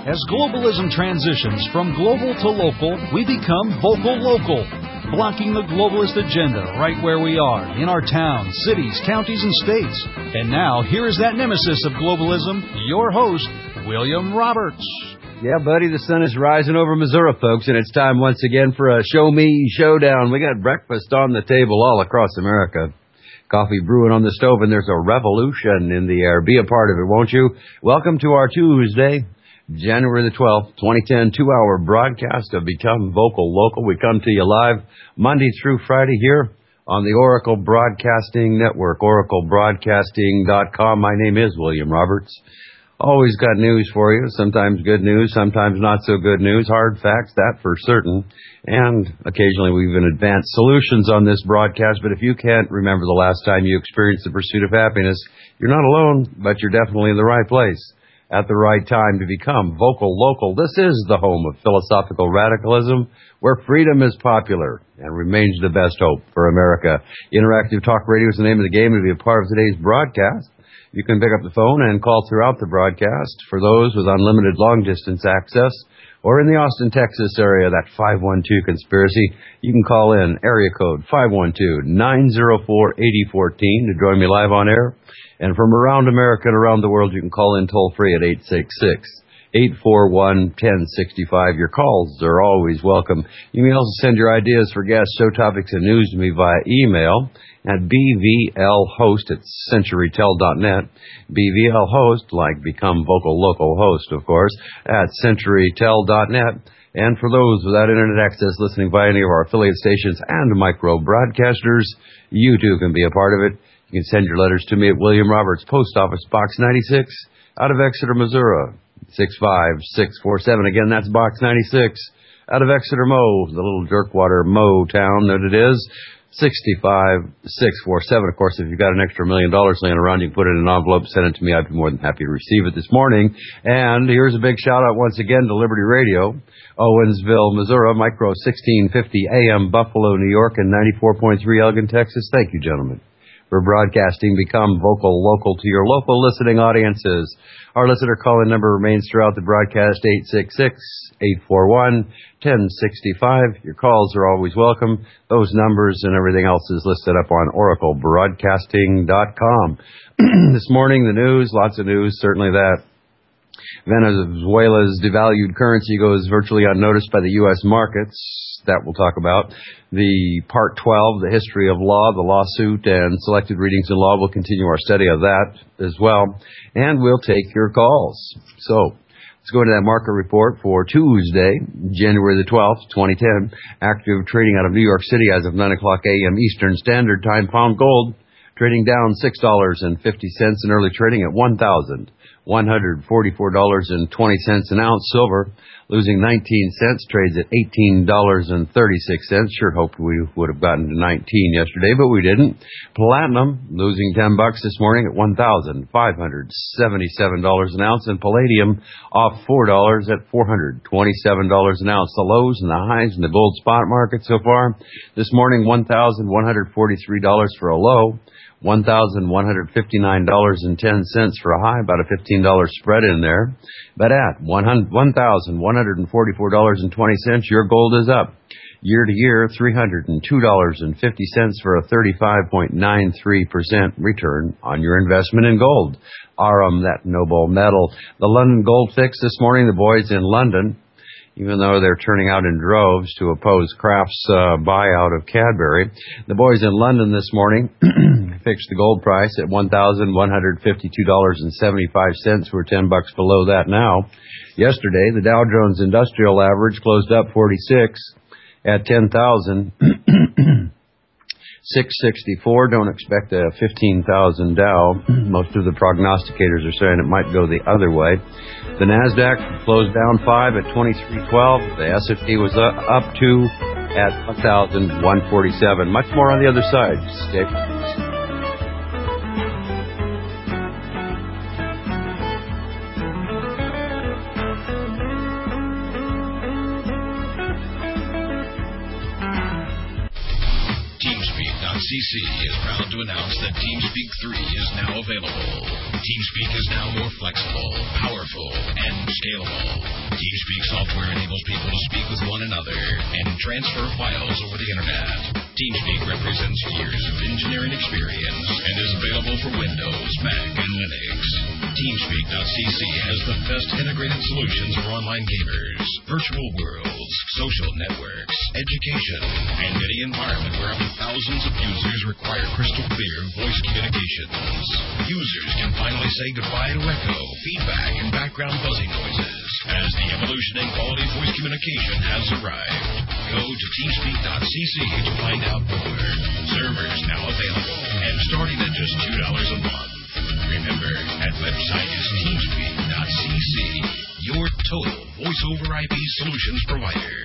As globalism transitions from global to local, we become vocal local, blocking the globalist agenda right where we are, in our towns, cities, counties, and states. And now, here is that nemesis of globalism, your host, William Roberts. Yeah, buddy, the sun is rising over Missouri, folks, and it's time once again for a Show Me Showdown. We got breakfast on the table all across America. Coffee brewing on the stove, and there's a revolution in the air. Be a part of it, won't you? Welcome to our Tuesday, January the 12th, 2010, 2-hour broadcast of Become Vocal Local. We come to you live Monday through Friday here on the Oracle Broadcasting Network, oraclebroadcasting.com. My name is William Roberts. Always got news for you, sometimes good news, sometimes not so good news, hard facts, that for certain, and occasionally we even advanced solutions on this broadcast. But if you can't remember the last time you experienced the pursuit of happiness, you're not alone, but you're definitely in the right place at the right time to become vocal local. This is the home of philosophical radicalism, where freedom is popular and remains the best hope for America. Interactive Talk Radio is the name of the game, and to be a part of today's broadcast, you can pick up the phone and call throughout the broadcast. For those with unlimited long-distance access, or in the Austin, Texas area, that 512 conspiracy, you can call in area code 512-904-8014 to join me live on air. And from around America and around the world, you can call in toll-free at 866-841-1065. Your calls are always welcome. You may also send your ideas for guests, show topics, and news to me via email at bvlhost@centurytel.net. bvlhost, like Become Vocal Local Host, of course, at centurytel.net. And for those without internet access listening via any of our affiliate stations and micro broadcasters, you too can be a part of it. You can send your letters to me at William Roberts, Post Office Box 96, out of Exeter, Missouri, 65647. Again, that's Box 96, out of Exeter, Mo, the little jerkwater Mo town that it is. 65647. Of course, if you've got an extra $1 million laying around, you can put it in an envelope, send it to me. I'd be more than happy to receive it this morning. And here's a big shout out once again to Liberty Radio, Owensville, Missouri, micro 1650 AM, Buffalo, New York, and 94.3 Elgin, Texas. Thank you, gentlemen, for broadcasting Become Vocal Local to your local listening audiences. Our listener call-in number remains throughout the broadcast, 866-841-1065. Your calls are always welcome. Those numbers and everything else is listed up on oraclebroadcasting.com. This morning, the news, lots of news, certainly that. Venezuela's devalued currency goes virtually unnoticed by the U.S. markets. That we'll talk about. The Part 12, the history of law, the lawsuit, and selected readings in law. We'll continue our study of that as well. And we'll take your calls. So let's go into that market report for Tuesday, January the 12th, 2010. Active trading out of New York City as of 9 o'clock a.m. Eastern Standard Time. Pound gold trading down $6.50 in early trading at $1,144.20 an ounce. Silver losing 19 cents, trades at $18.36. Sure hoped we would have gotten to 19 yesterday, but we didn't. Platinum losing $10 this morning at $1,577 an ounce, and palladium off $4 at $427 an ounce. The lows and the highs in the gold spot market so far this morning: $1,143 for a low, $1,159.10 for a high, about a $15 spread in there. But at $1,144.20, your gold is up. Year to year, $302.50 for a 35.93% return on your investment in gold. Arum, that noble metal. The London Gold Fix this morning, the boys in London, even though they're turning out in droves to oppose Kraft's buyout of Cadbury. The boys in London this morning fixed the gold price at $1,152.75. We're $10 below that now. Yesterday, the Dow Jones Industrial Average closed up 46 at 10,664. Don't expect a 15,000 Dow. Most of the prognosticators are saying it might go the other way. The NASDAQ closed down 5 at 2312. The S&P was up 2 at 1,147. Much more on the other side. Stay. TeamSpeak.cc is proud to announce that TeamSpeak 3 is now available. TeamSpeak is now more flexible, powerful, and scalable. TeamSpeak software enables people to speak with one another and transfer files over the internet. TeamSpeak represents years of engineering experience and is available for Windows, Mac, and Linux. TeamSpeak.cc has the best integrated solutions for online gamers, virtual worlds, social networks, education, and any environment where up to thousands of users require crystal clear voice communications. Users can finally say goodbye to echo, feedback, and background buzzing noises as the evolution in quality voice communication has arrived. Go to TeamSpeak.cc to find out more. Servers now available and starting at just $2 a month. Remember, that website is TeamSpeak.cc, your total voice-over IP solutions provider.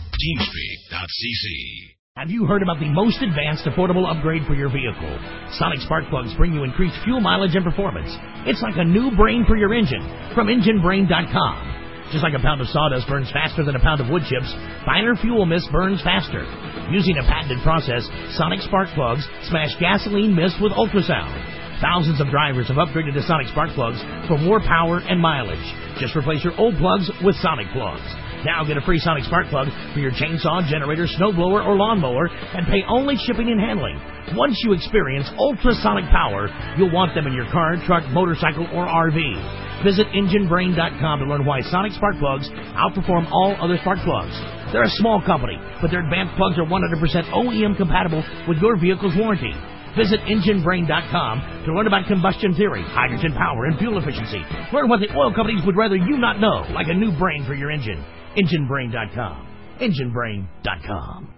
TeamSpeak.cc. Have you heard about the most advanced affordable upgrade for your vehicle? Sonic spark plugs bring you increased fuel mileage and performance. It's like a new brain for your engine from EngineBrain.com. Just like a pound of sawdust burns faster than a pound of wood chips, finer fuel mist burns faster. Using a patented process, Sonic spark plugs smash gasoline mist with ultrasound. Thousands of drivers have upgraded to Sonic spark plugs for more power and mileage. Just replace your old plugs with Sonic plugs. Now get a free Sonic spark plug for your chainsaw, generator, snowblower, or lawnmower and pay only shipping and handling. Once you experience ultrasonic power, you'll want them in your car, truck, motorcycle, or RV. Visit EngineBrain.com to learn why Sonic spark plugs outperform all other spark plugs. They're a small company, but their advanced plugs are 100% OEM compatible with your vehicle's warranty. Visit EngineBrain.com to learn about combustion theory, hydrogen power, and fuel efficiency. Learn what the oil companies would rather you not know, like a new brain for your engine. EngineBrain.com. EngineBrain.com.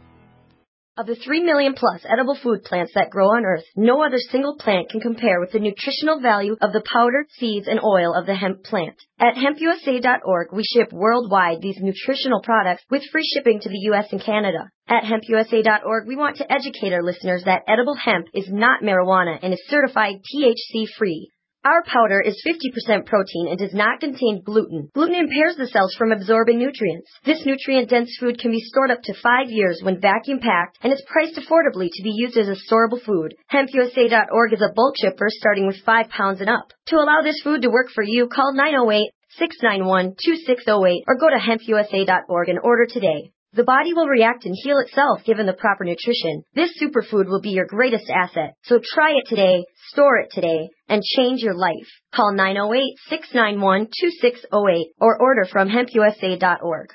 Of the 3 million plus edible food plants that grow on Earth, no other single plant can compare with the nutritional value of the powder, seeds, and oil of the hemp plant. At hempusa.org, we ship worldwide these nutritional products with free shipping to the U.S. and Canada. At hempusa.org, we want to educate our listeners that edible hemp is not marijuana and is certified THC-free. Our powder is 50% protein and does not contain gluten. Gluten impairs the cells from absorbing nutrients. This nutrient-dense food can be stored up to 5 years when vacuum-packed, and is priced affordably to be used as a storable food. HempUSA.org is a bulk shipper starting with 5 pounds and up. To allow this food to work for you, call 908-691-2608 or go to HempUSA.org and order today. The body will react and heal itself given the proper nutrition. This superfood will be your greatest asset. So try it today, store it today, and change your life. Call 908-691-2608 or order from hempusa.org.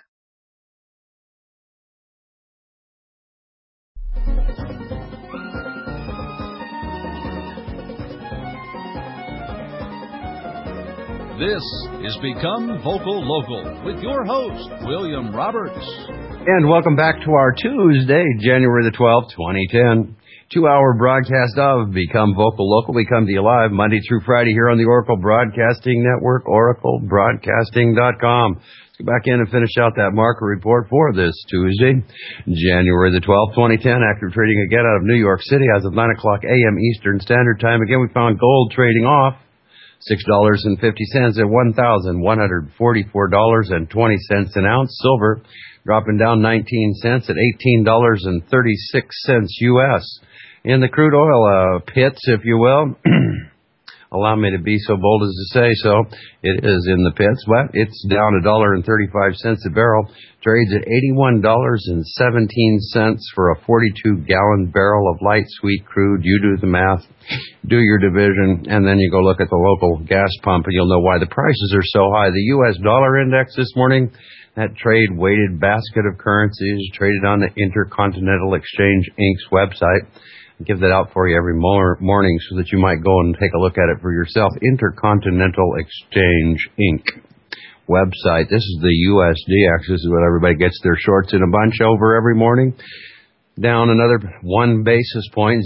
This is Become Vocal Local with your host, William Roberts. And welcome back to our Tuesday, January the 12th, 2010, 2-hour broadcast of Become Vocal Local. We come to you live Monday through Friday here on the Oracle Broadcasting Network, oraclebroadcasting.com. Let's go back in and finish out that market report for this Tuesday, January the 12th, 2010. Active trading again out of New York City as of 9 o'clock a.m. Eastern Standard Time. Again, we found gold trading off $6.50 at $1,144.20 an ounce. Silver dropping down 19 cents at $18.36 U.S. In the crude oil pits, if you will, allow me to be so bold as to say so, it is in the pits, but it's down $1.35 a barrel. Trades at $81.17 for a 42-gallon barrel of light sweet crude. You do the math, do your division, and then you go look at the local gas pump, and you'll know why the prices are so high. The U.S. dollar index this morning, that trade-weighted basket of currencies, traded on the Intercontinental Exchange Inc.'s website. I give that out for you every morning so that you might go and take a look at it for yourself. Intercontinental Exchange Inc. website. This is the USDX. This is what everybody gets their shorts in a bunch over every morning. Down another 1 basis point,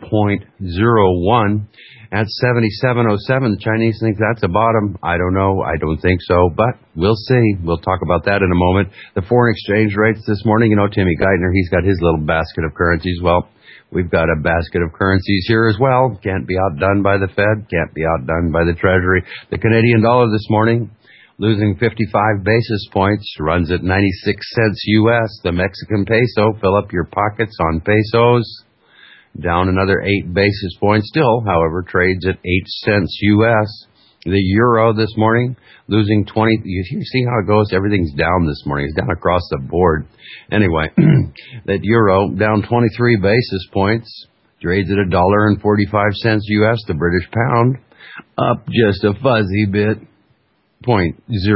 0.01 at 77.07. The Chinese think that's a bottom. I don't know. I don't think so, but we'll see. We'll talk about that in a moment. The foreign exchange rates this morning, you know, Timmy Geithner, he's got his little basket of currencies. Well, we've got a basket of currencies here as well. Can't be outdone by the Fed. Can't be outdone by the Treasury. The Canadian dollar this morning, losing 55 basis points, runs at 96 cents U.S. The Mexican peso, fill up your pockets on pesos, down another 8 basis points. Still, however, trades at 8 cents U.S. The euro this morning losing 20. You see how it goes? Everything's down this morning. It's down across the board. Anyway, that euro down 23 basis points. Trades at $1.45 U.S. The British pound up just a fuzzy bit, 0.08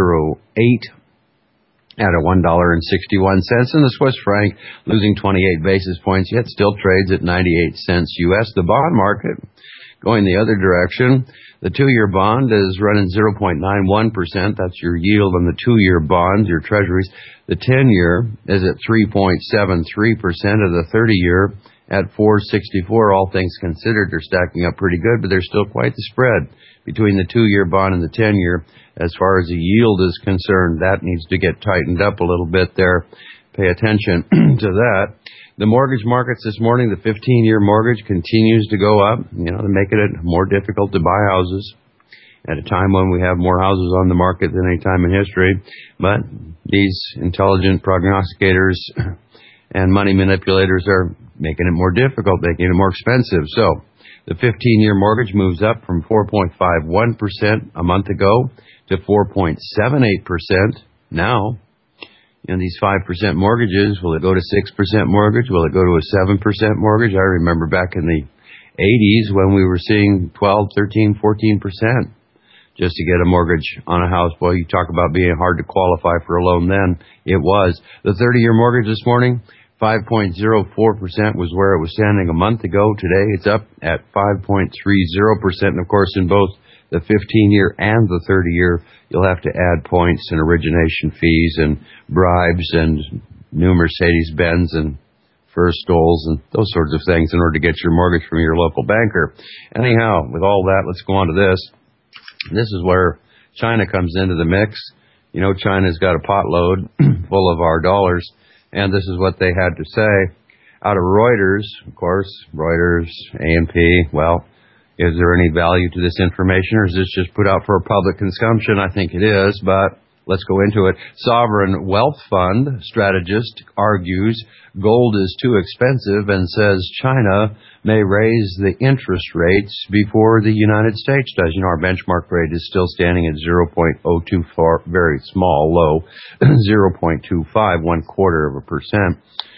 at a $1.61. And the Swiss franc losing 28 basis points, yet still trades at 98 cents U.S. The bond market going the other direction. The 2-year bond is running 0.91%. That's your yield on the 2-year bonds, your treasuries. The 10-year is at 3.73%, of the 30-year at 4.64. All things considered, they're stacking up pretty good, but there's still quite the spread between the 2-year bond and the 10-year. As far as the yield is concerned, that needs to get tightened up a little bit there. Pay attention to that. The mortgage markets this morning, the 15-year mortgage continues to go up, they're making it more difficult to buy houses at a time when we have more houses on the market than any time in history. But these intelligent prognosticators and money manipulators are making it more difficult, making it more expensive. So the 15-year mortgage moves up from 4.51% a month ago to 4.78% now. And these 5% mortgages, will it go to 6% mortgage? Will it go to a 7% mortgage? I remember back in the 80s when we were seeing 12, 13, 14% just to get a mortgage on a house. Boy, you talk about being hard to qualify for a loan then. It was. The 30-year mortgage this morning, 5.04% was where it was standing a month ago. Today it's up at 5.30%. And of course, in both the 15-year and the 30-year, you'll have to add points and origination fees and bribes and new Mercedes-Benz and first stoles and those sorts of things in order to get your mortgage from your local banker. Anyhow, with all that, let's go on to this. This is where China comes into the mix. China's got a potload full of our dollars, and this is what they had to say. Out of Reuters, of course, Reuters, ANP, well, is there any value to this information, or is this just put out for public consumption? I think it is, but let's go into it. Sovereign Wealth Fund strategist argues gold is too expensive and says China may raise the interest rates before the United States does. Our benchmark rate is still standing at 0.024, very small, low, 0.25, 0.25%.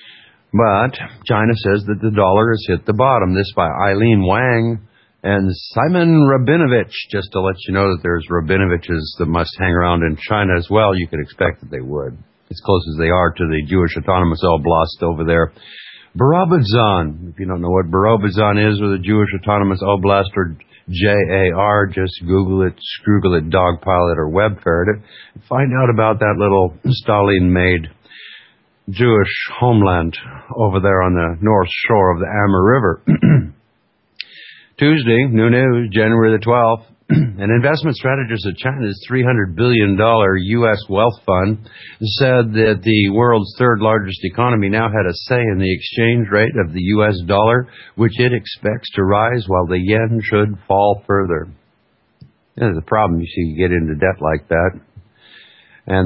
But China says that the dollar has hit the bottom. This by Eileen Wang and Simon Rabinovich, just to let you know that there's Rabinoviches that must hang around in China as well. You could expect that they would, as close as they are to the Jewish Autonomous Oblast over there. Barabazan, if you don't know what Barabazan is, or the Jewish Autonomous Oblast, or JAR, just Google it, Scroogle it, dogpile it, or web ferret it, and find out about that little Stalin-made Jewish homeland over there on the north shore of the Amur River. Tuesday, new news, January the 12th, an investment strategist at China's $300 billion U.S. wealth fund said that the world's third largest economy now had a say in the exchange rate of the U.S. dollar, which it expects to rise while the yen should fall further. The problem, you see, you get into debt like that, and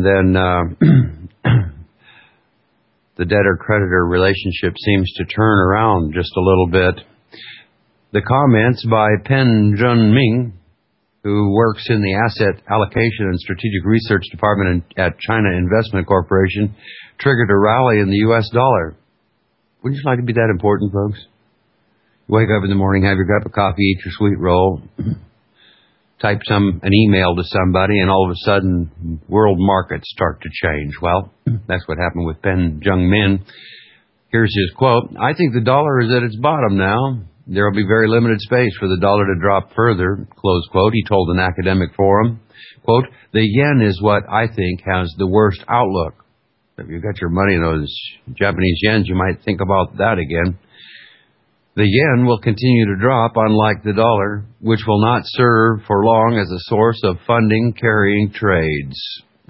then the debtor-creditor relationship seems to turn around just a little bit. The comments by Pen Junming, who works in the Asset Allocation and Strategic Research Department at China Investment Corporation, triggered a rally in the U.S. dollar. Wouldn't you like to be that important, folks? You wake up in the morning, have your cup of coffee, eat your sweet roll, type an email to somebody, and all of a sudden, world markets start to change. Well, that's what happened with Pen Junming. Here's his quote. "I think the dollar is at its bottom now. There will be very limited space for the dollar to drop further," close quote. He told an academic forum, quote, "The yen is what I think has the worst outlook." If you've got your money in those Japanese yens, you might think about that again. "The yen will continue to drop, unlike the dollar, which will not serve for long as a source of funding carry trades,"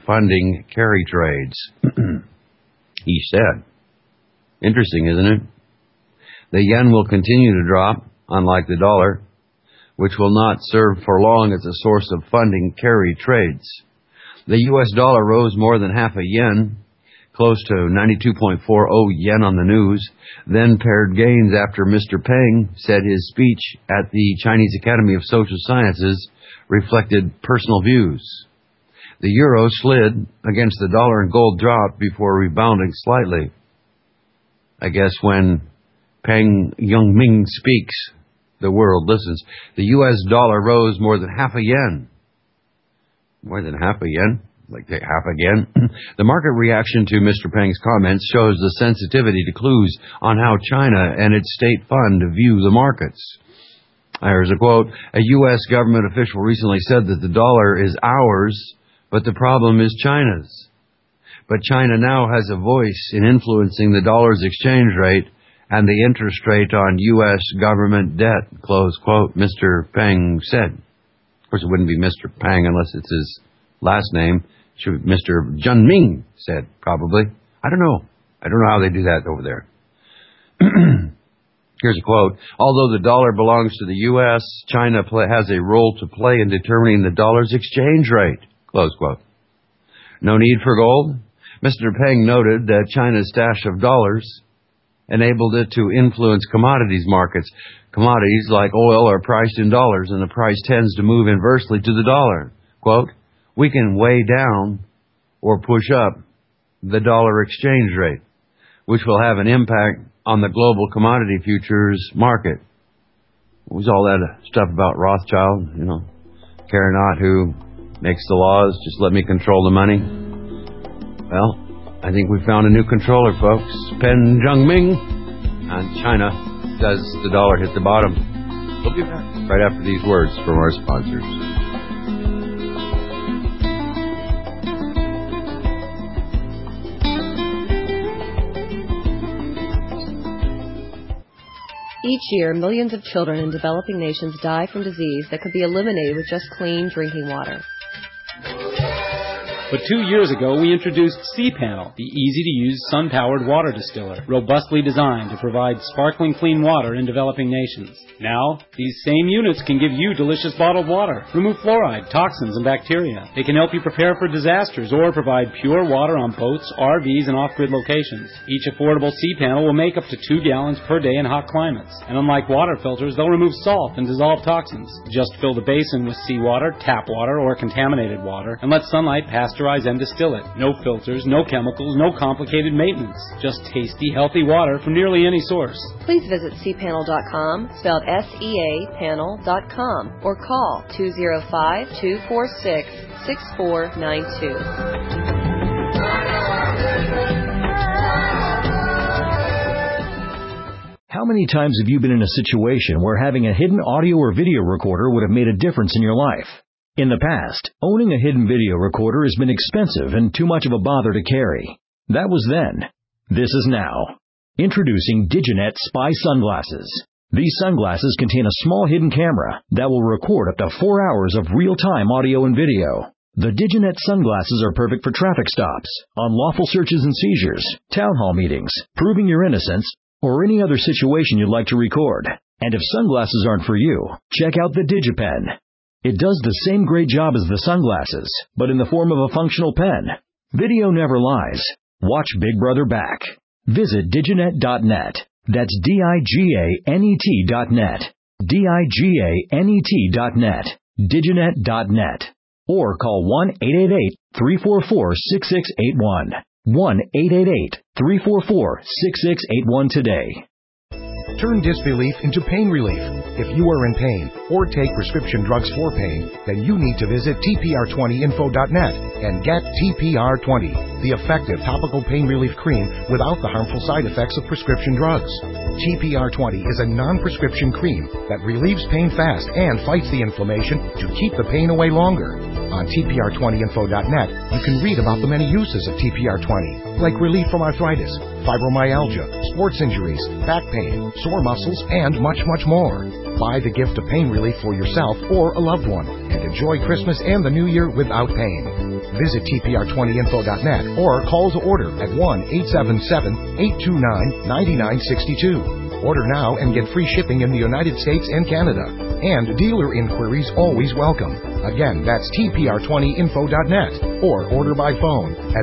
he said. Interesting, isn't it? The yen will continue to drop, unlike the dollar, which will not serve for long as a source of funding carry trades. The U.S. dollar rose more than half a yen, close to 92.40 yen on the news, then paired gains after Mr. Peng said his speech at the Chinese Academy of Social Sciences reflected personal views. The euro slid against the dollar and gold dropped before rebounding slightly. I guess when Peng Youngming speaks, the world listens. The U.S. dollar rose more than half a yen. More than half a yen? Like half again. The market reaction to Mr. Peng's comments shows the sensitivity to clues on how China and its state fund view the markets. Here's a quote. A U.S. government official recently said that the dollar is ours, but the problem is China's. But China now has a voice in influencing the dollar's exchange rate and the interest rate on U.S. government debt, close quote, Mr. Peng said. Of course, it wouldn't be Mr. Peng unless it's his last name. Should be Mr. Junming said, probably. I don't know. I don't know how they do that over there. Here's a quote. Although the dollar belongs to the U.S., China has a role to play in determining the dollar's exchange rate, close quote. No need for gold? Mr. Peng noted that China's stash of dollars enabled it to influence commodities markets. Commodities like oil are priced in dollars, and the price tends to move inversely to the dollar. Quote, we can weigh down or push up the dollar exchange rate, which will have an impact on the global commodity futures market. What was all that stuff about Rothschild? Care not who makes the laws, just let me control the money. Well, I think we found a new controller, folks. Pen Zhengming, and China does the dollar hit the bottom. We'll be back right after these words from our sponsors. Each year, millions of children in developing nations die from disease that could be eliminated with just clean drinking water. But 2 years ago, we introduced C-Panel, the easy-to-use sun-powered water distiller, robustly designed to provide sparkling clean water in developing nations. Now, these same units can give you delicious bottled water, remove fluoride, toxins, and bacteria. They can help you prepare for disasters or provide pure water on boats, RVs, and off-grid locations. Each affordable C-Panel will make up to 2 gallons per day in hot climates. And unlike water filters, they'll remove salt and dissolve toxins. Just fill the basin with seawater, tap water, or contaminated water, and let sunlight pasteurize and distill it. No filters, no chemicals, no complicated maintenance. Just tasty, healthy water from nearly any source. Please visit cpanel.com, spelled S-E-A, panel.com, or call 205-246-6492. How many times have you been in a situation where having a hidden audio or video recorder would have made a difference in your life? In the past, owning a hidden video recorder has been expensive and too much of a bother to carry. That was then. This is now. Introducing Diginet Spy Sunglasses. These sunglasses contain a small hidden camera that will record up to 4 hours of real-time audio and video. The Diginet sunglasses are perfect for traffic stops, unlawful searches and seizures, town hall meetings, proving your innocence, or any other situation you'd like to record. And if sunglasses aren't for you, check out the DigiPen. It does the same great job as the sunglasses, but in the form of a functional pen. Video never lies. Watch Big Brother back. Visit diginet.net. That's DIGANET.net. DIGANET.net. Diginet.net. Or call 1-888-344-6681. 1-888-344-6681 today. Turn disbelief into pain relief. If you are in pain or take prescription drugs for pain, then you need to visit TPR20info.net and get TPR20, the effective topical pain relief cream without the harmful side effects of prescription drugs. TPR20 is a non-prescription cream that relieves pain fast and fights the inflammation to keep the pain away longer. On TPR20info.net, you can read about the many uses of TPR20, like relief from arthritis, fibromyalgia, sports injuries, back pain, sore muscles, and much, much more. Buy the gift of pain relief for yourself or a loved one and enjoy Christmas and the New Year without pain. Visit TPR20info.net or call to order at 1-877-829-9962. Order now and get free shipping in the United States and Canada. And dealer inquiries always welcome. Again, that's tpr20info.net or order by phone at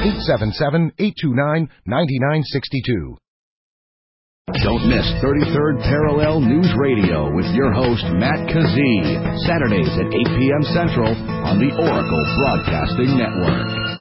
1-877-829-9962. Don't miss 33rd Parallel News Radio with your host, Matt Kazee, Saturdays at 8 p.m. Central on the Oracle Broadcasting Network.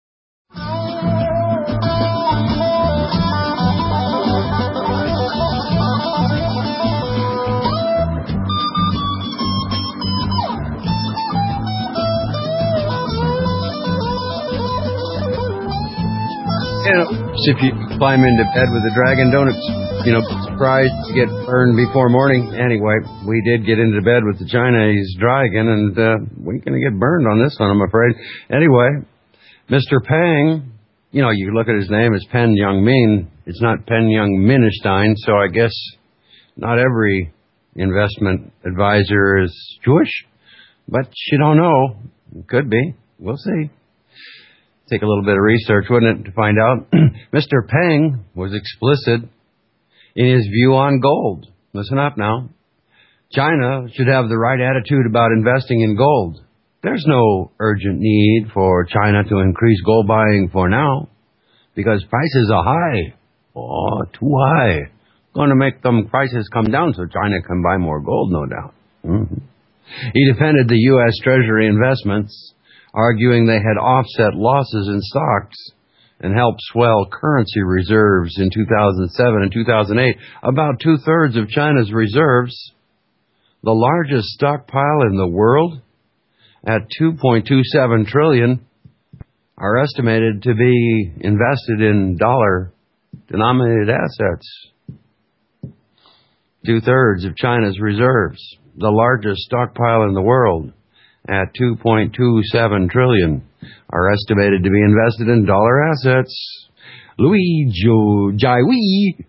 If you climb into bed with a dragon, don't, surprised to get burned before morning. Anyway, we did get into bed with the Chinese dragon, and we're going to get burned on this one, I'm afraid. Anyway, Mr. Peng, you look at his name, it's Pen Young Min. It's not Pen Young Minestein, so I guess not every investment advisor is Jewish, but you don't know. It could be. We'll see. Take a little bit of research, wouldn't it, to find out? Mr. Peng was explicit in his view on gold. Listen up now. China should have the right attitude about investing in gold. There's no urgent need for China to increase gold buying for now because prices are high. Oh, too high. Going to make them prices come down so China can buy more gold, no doubt. Mm-hmm. He defended the U.S. Treasury investments, arguing they had offset losses in stocks and helped swell currency reserves in 2007 and 2008. About two-thirds of China's reserves, the largest stockpile in the world, at $2.27 trillion, are estimated to be invested in dollar-denominated assets. Two-thirds of China's reserves, the largest stockpile in the world, at $2.27 trillion, are estimated to be invested in dollar assets. Louis Jiawei,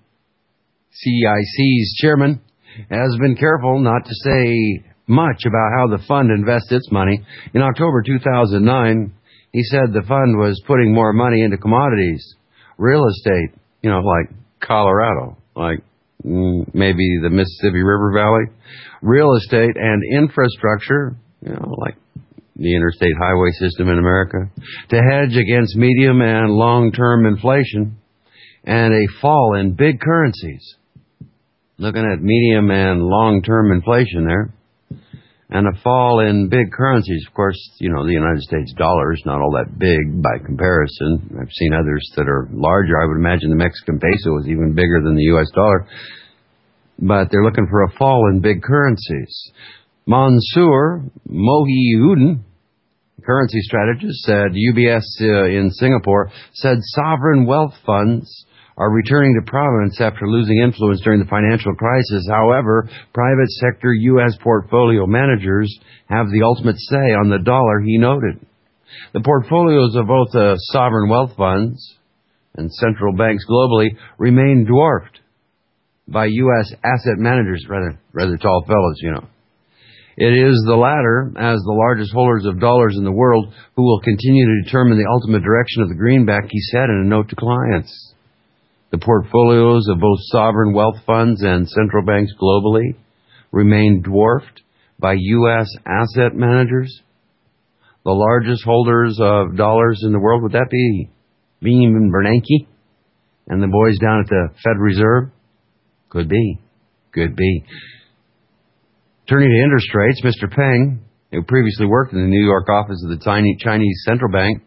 CIC's chairman, has been careful not to say much about how the fund invests its money. In October 2009, he said the fund was putting more money into commodities, real estate, like Colorado, like maybe the Mississippi River Valley, real estate and infrastructure, like the interstate highway system in America, to hedge against medium and long-term inflation and a fall in big currencies. Looking at medium and long-term inflation there, and a fall in big currencies. Of course, the United States dollar is not all that big by comparison. I've seen others that are larger. I would imagine the Mexican peso is even bigger than the U.S. dollar. But they're looking for a fall in big currencies. Mansoor Mohiuddin, currency strategist, said UBS in Singapore, said sovereign wealth funds are returning to prominence after losing influence during the financial crisis. However, private sector U.S. portfolio managers have the ultimate say on the dollar, he noted. The portfolios of both sovereign wealth funds and central banks globally remain dwarfed by U.S. asset managers, rather tall fellows, It is the latter, as the largest holders of dollars in the world, who will continue to determine the ultimate direction of the greenback, he said in a note to clients. The portfolios of both sovereign wealth funds and central banks globally remain dwarfed by U.S. asset managers. The largest holders of dollars in the world, would that be Beam Bernanke and the boys down at the Fed Reserve? Could be. Turning to interest rates, Mr. Peng, who previously worked in the New York office of the Chinese Central Bank,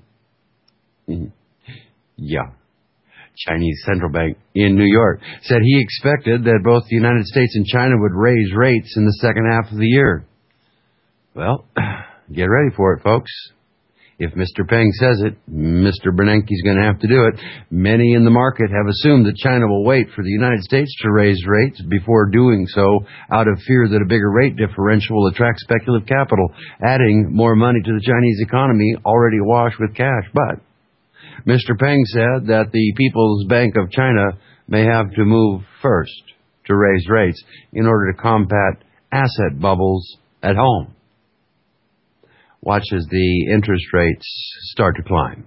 Chinese Central Bank in New York, said he expected that both the United States and China would raise rates in the second half of the year. Well, get ready for it, folks. If Mr. Peng says it, Mr. Bernanke's going to have to do it. Many in the market have assumed that China will wait for the United States to raise rates before doing so, out of fear that a bigger rate differential will attract speculative capital, adding more money to the Chinese economy already awash with cash. But Mr. Peng said that the People's Bank of China may have to move first to raise rates in order to combat asset bubbles at home. Watch as the interest rates start to climb.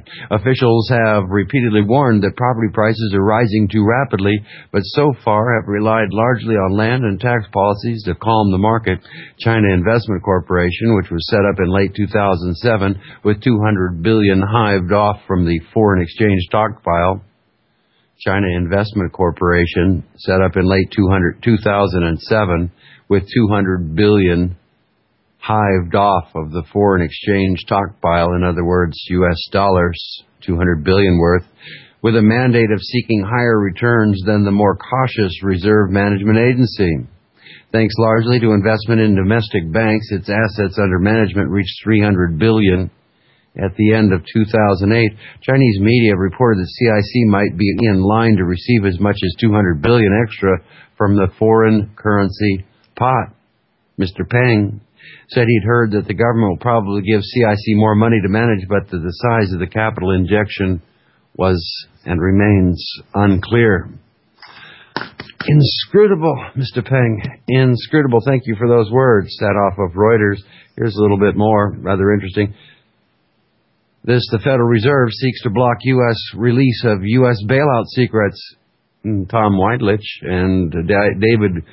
Officials have repeatedly warned that property prices are rising too rapidly, but so far have relied largely on land and tax policies to calm the market. China Investment Corporation, which was set up in late 2007 with $200 billion hived off from the foreign exchange stockpile. China Investment Corporation, set up in late 2007 with $200 billion hived off of the foreign exchange stockpile, in other words, U.S. dollars, $200 billion worth, with a mandate of seeking higher returns than the more cautious Reserve Management Agency. Thanks largely to investment in domestic banks, its assets under management reached $300 billion. At the end of 2008, Chinese media reported that CIC might be in line to receive as much as $200 billion extra from the foreign currency pot. Mr. Peng said he'd heard that the government will probably give CIC more money to manage, but that the size of the capital injection was and remains unclear. Inscrutable, Mr. Peng. Inscrutable. Thank you for those words. That off of Reuters. Here's a little bit more, rather interesting. The Federal Reserve seeks to block U.S. release of U.S. bailout secrets. Tom Weidlich and David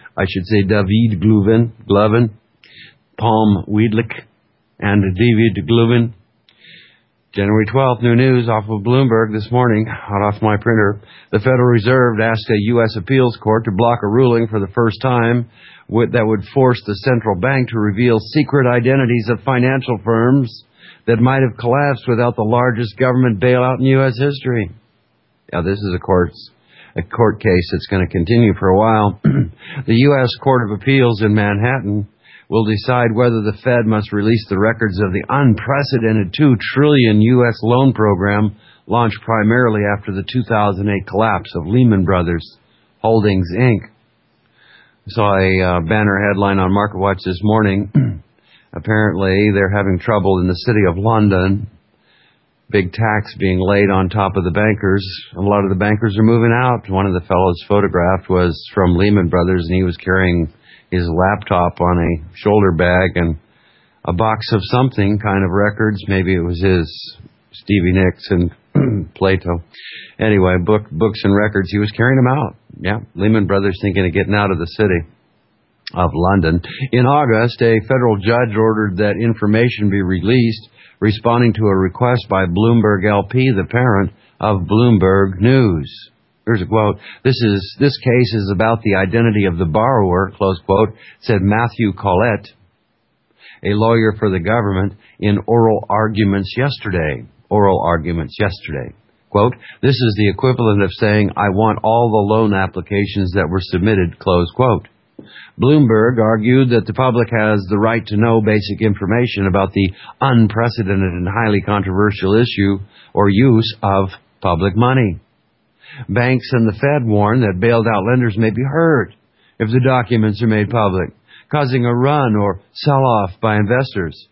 Glovin, Palm Weidlich, and David Glovin. January 12th, new news off of Bloomberg this morning, hot off my printer. The Federal Reserve asked a U.S. appeals court to block a ruling for the first time that would force the central bank to reveal secret identities of financial firms that might have collapsed without the largest government bailout in U.S. history. Now, this is, of course, a court case that's going to continue for a while. The U.S. Court of Appeals in Manhattan will decide whether the Fed must release the records of the unprecedented $2 trillion U.S. loan program launched primarily after the 2008 collapse of Lehman Brothers Holdings, Inc. I saw a banner headline on MarketWatch this morning. Apparently, they're having trouble in the city of London. Big tax being laid on top of the bankers. A lot of the bankers are moving out. One of the fellows photographed was from Lehman Brothers, and he was carrying his laptop on a shoulder bag and a box of something, kind of records. Maybe it was his Stevie Nicks and Plato. Anyway, books and records. He was carrying them out. Yeah, Lehman Brothers thinking of getting out of the city of London. In August, a federal judge ordered that information be released, responding to a request by Bloomberg LP, the parent of Bloomberg News. Here's a quote. This case is about the identity of the borrower, close quote, said Matthew Collette, a lawyer for the government, in oral arguments yesterday. Quote, this is the equivalent of saying, I want all the loan applications that were submitted, close quote. Bloomberg argued that the public has the right to know basic information about the unprecedented and highly controversial issue or use of public money. Banks and the Fed warn that bailed out lenders may be hurt if the documents are made public, causing a run or sell-off by investors.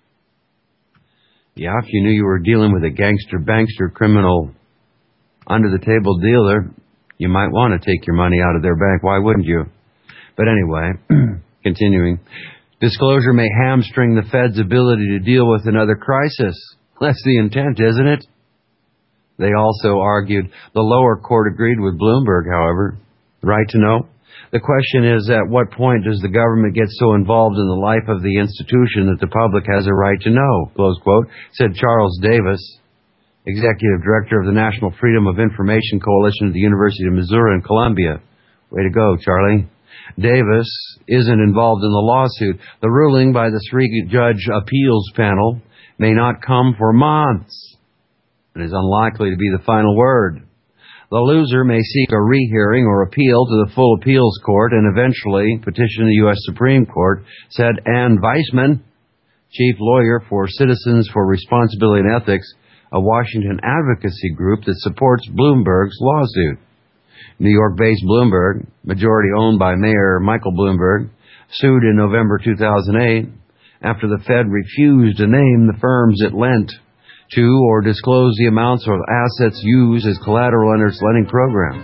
Yeah, if you knew you were dealing with a bankster, criminal, under-the-table dealer, you might want to take your money out of their bank. Why wouldn't you? But anyway, continuing. Disclosure may hamstring the Fed's ability to deal with another crisis. That's the intent, isn't it? They also argued. The lower court agreed with Bloomberg, however. Right to know? The question is, at what point does the government get so involved in the life of the institution that the public has a right to know, close quote, said Charles Davis, Executive Director of the National Freedom of Information Coalition at the University of Missouri in Columbia. Way to go, Charlie. Davis isn't involved in the lawsuit. The ruling by the three-judge appeals panel may not come for months. It is unlikely to be the final word. The loser may seek a rehearing or appeal to the full appeals court and eventually petition the U.S. Supreme Court, said Ann Weissman, chief lawyer for Citizens for Responsibility and Ethics, a Washington advocacy group that supports Bloomberg's lawsuit. New York-based Bloomberg, majority owned by Mayor Michael Bloomberg, sued in November 2008 after the Fed refused to name the firms it lent to or disclose the amounts or assets used as collateral under its lending programs.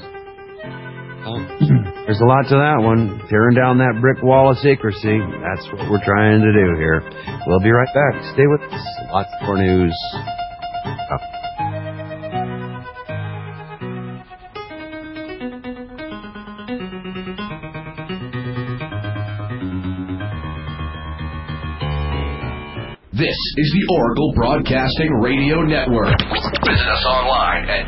There's a lot to that one. Tearing down that brick wall of secrecy. That's what we're trying to do here. We'll be right back. Stay with us. Lots more news. This is the Oracle Broadcasting Radio Network. Visit us online at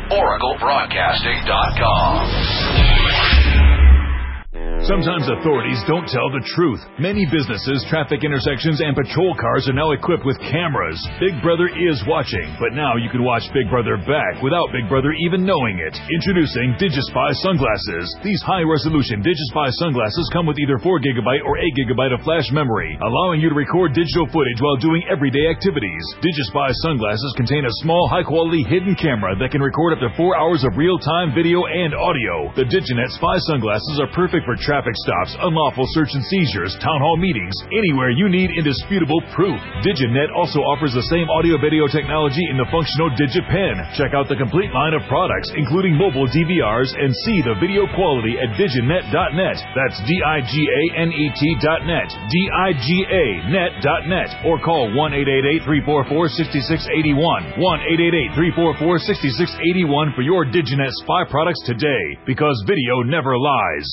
oraclebroadcasting.com. Sometimes authorities don't tell the truth. Many businesses, traffic intersections, and patrol cars are now equipped with cameras. Big Brother is watching, but now you can watch Big Brother back without Big Brother even knowing it. Introducing DigiSpy sunglasses. These high-resolution DigiSpy sunglasses come with either 4GB or 8GB of flash memory, allowing you to record digital footage while doing everyday activities. DigiSpy sunglasses contain a small, high-quality hidden camera that can record up to 4 hours of real-time video and audio. The DigiNet Spy sunglasses are perfect for traffic stops, unlawful search and seizures, town hall meetings, anywhere you need indisputable proof. DigiNet also offers the same audio-video technology in the functional DigiPen. Check out the complete line of products, including mobile DVRs, and see the video quality at diginet.net. That's DIGANET.net, DIGANet.net, or call 1-888-344-6681, 1-888-344-6681 for your DigiNet Spy products today, because video never lies.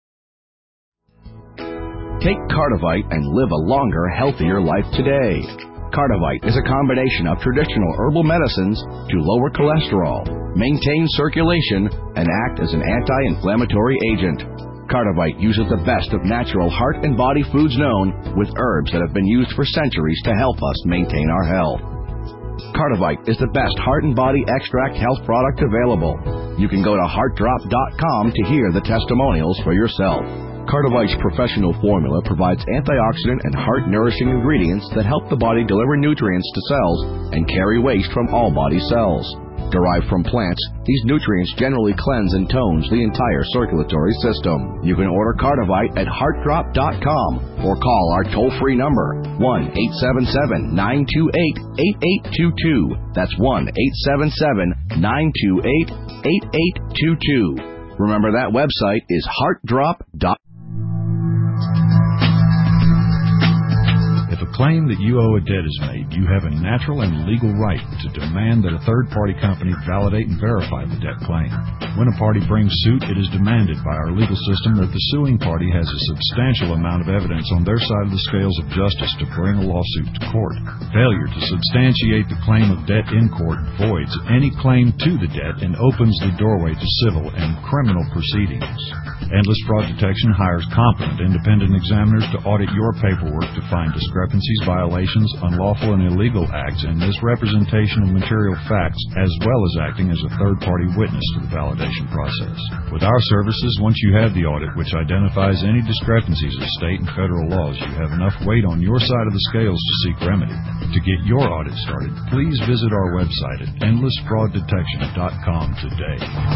Take Cardivite and live a longer, healthier life today. Cardivite is a combination of traditional herbal medicines to lower cholesterol, maintain circulation, and act as an anti-inflammatory agent. Cardivite uses the best of natural heart and body foods known, with herbs that have been used for centuries to help us maintain our health. Cardivite is the best heart and body extract health product available. You can go to heartdrop.com to hear the testimonials for yourself. Cardivite's professional formula provides antioxidant and heart-nourishing ingredients that help the body deliver nutrients to cells and carry waste from all body cells. Derived from plants, these nutrients generally cleanse and tones the entire circulatory system. You can order Cardivite at heartdrop.com or call our toll-free number, 1-877-928-8822. That's 1-877-928-8822. Remember, that website is heartdrop.com. If a claim that you owe a debt is made, you have a natural and legal right to demand that a third-party company validate and verify the debt claim. When a party brings suit, it is demanded by our legal system that the suing party has a substantial amount of evidence on their side of the scales of justice to bring a lawsuit to court. Failure to substantiate the claim of debt in court voids any claim to the debt and opens the doorway to civil and criminal proceedings. Endless Fraud Detection hires competent independent examiners to audit your paperwork to find discrepancies, violations, unlawful and illegal acts, and misrepresentation of material facts, as well as acting as a third-party witness to the validation process. With our services, once you have the audit, which identifies any discrepancies of state and federal laws, you have enough weight on your side of the scales to seek remedy. To get your audit started, please visit our website at endlessfrauddetection.com today.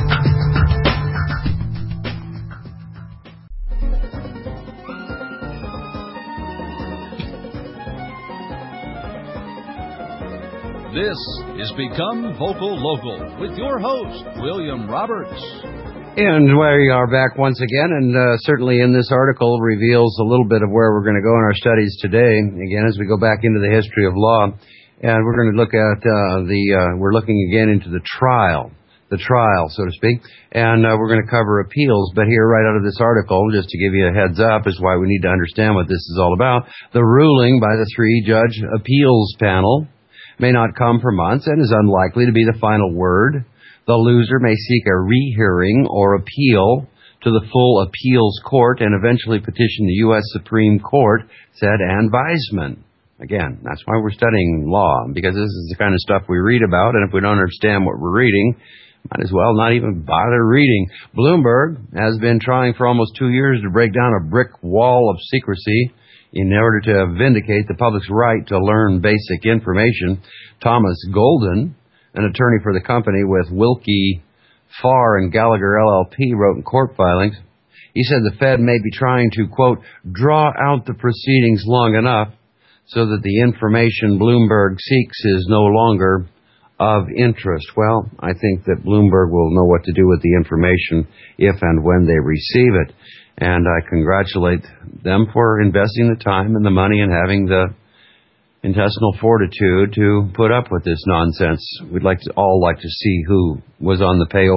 This is Become Vocal Local with your host, William Roberts. And we are back once again, and certainly in this article reveals a little bit of where we're going to go in our studies today, again, as we go back into the history of law. And we're going to look at we're looking again into the trial, so to speak, and we're going to cover appeals. But here, right out of this article, just to give you a heads up, is why we need to understand what this is all about. The ruling by the 3-judge appeals panel may not come for months and is unlikely to be the final word. The loser may seek a rehearing or appeal to the full appeals court and eventually petition the U.S. Supreme Court, said Ann Weisman. Again, that's why we're studying law, because this is the kind of stuff we read about, and if we don't understand what we're reading, might as well not even bother reading. Bloomberg has been trying for almost 2 years to break down a brick wall of secrecy in order to vindicate the public's right to learn basic information. Thomas Golden, an attorney for the company with Wilkie, Farr, and Gallagher LLP, wrote in court filings. He said the Fed may be trying to, quote, draw out the proceedings long enough so that the information Bloomberg seeks is no longer of interest. Well, I think that Bloomberg will know what to do with the information if and when they receive it. And I congratulate them for investing the time and the money and having the intestinal fortitude to put up with this nonsense. We'd all like to see who was on the payola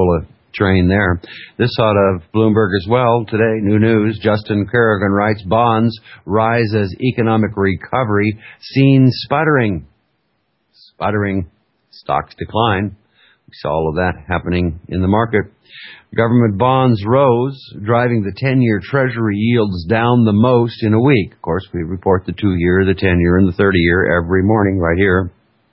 train there. This out of Bloomberg as well. Today, new news. Justin Kerrigan writes, bonds rise as economic recovery seen sputtering. Sputtering. Stocks decline. We saw all of that happening in the market. Government bonds rose, driving the 10-year Treasury yields down the most in a week. Of course, we report the 2-year, the 10-year, and the 30-year every morning right here.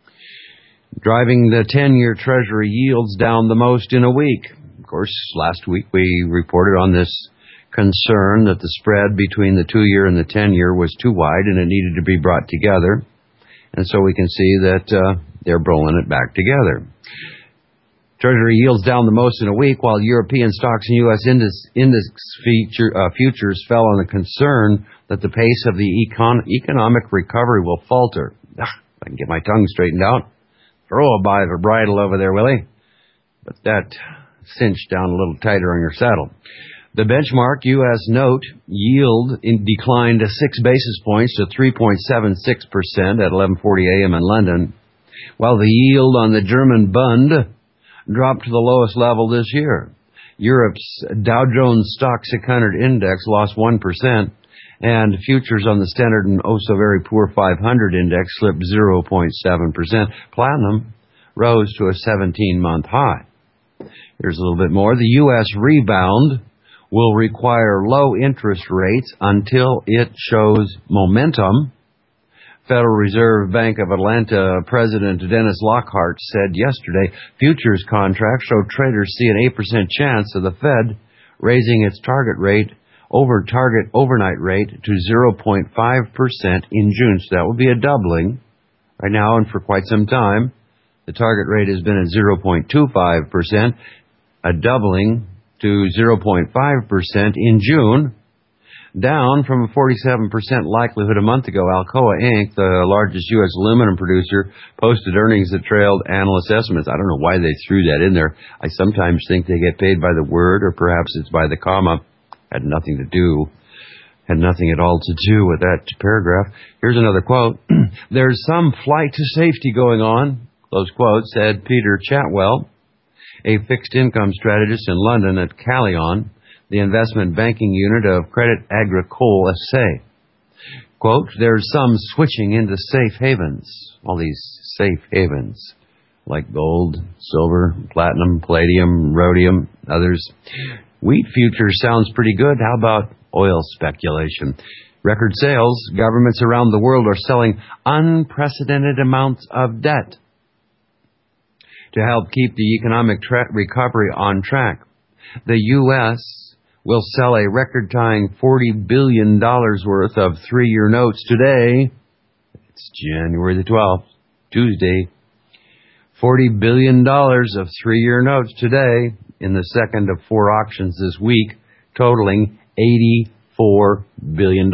Driving the 10-year Treasury yields down the most in a week. Of course, last week we reported on this concern that the spread between the 2-year and the 10-year was too wide and it needed to be brought together. And so we can see that they're rolling it back together. Treasury yields down the most in a week, while European stocks and U.S. index futures fell on the concern that the pace of the economic recovery will falter. If I can get my tongue straightened out, throw a bridle over there, Willie. But that cinched down a little tighter on your saddle. The benchmark U.S. note yield declined 6 basis points to 3.76% at 11:40 a.m. in London, while the yield on the German Bund dropped to the lowest level this year. Europe's Dow Jones Stock 600 index lost 1%, and futures on the Standard and oh-so-very poor 500 index slipped 0.7%. Platinum rose to a 17-month high. Here's a little bit more. The U.S. rebound will require low interest rates until it shows momentum. Federal Reserve Bank of Atlanta President Dennis Lockhart said yesterday futures contracts show traders see an 8% chance of the Fed raising its target overnight rate to 0.5% in June. So that will be a doubling right now and for quite some time. The target rate has been at 0.25%, a doubling to 0.5% in June, down from a 47% likelihood a month ago. Alcoa Inc., the largest U.S. aluminum producer, posted earnings that trailed analyst estimates. I don't know why they threw that in there. I sometimes think they get paid by the word, or perhaps it's by the comma. Had nothing at all to do with that paragraph. Here's another quote. There's some flight to safety going on, close quote, said Peter Chatwell, a fixed income strategist in London at Callion, the investment banking unit of Credit Agricole SA. Quote, there's some switching into safe havens. All these safe havens, like gold, silver, platinum, palladium, rhodium, others. Wheat futures sounds pretty good. How about oil speculation? Record sales. Governments around the world are selling unprecedented amounts of debt to help keep the economic recovery on track. The U.S. will sell a record-tying $40 billion worth of 3-year notes today. It's January the 12th, Tuesday. $40 billion of 3-year notes today in the second of 4 auctions this week, totaling $84 billion.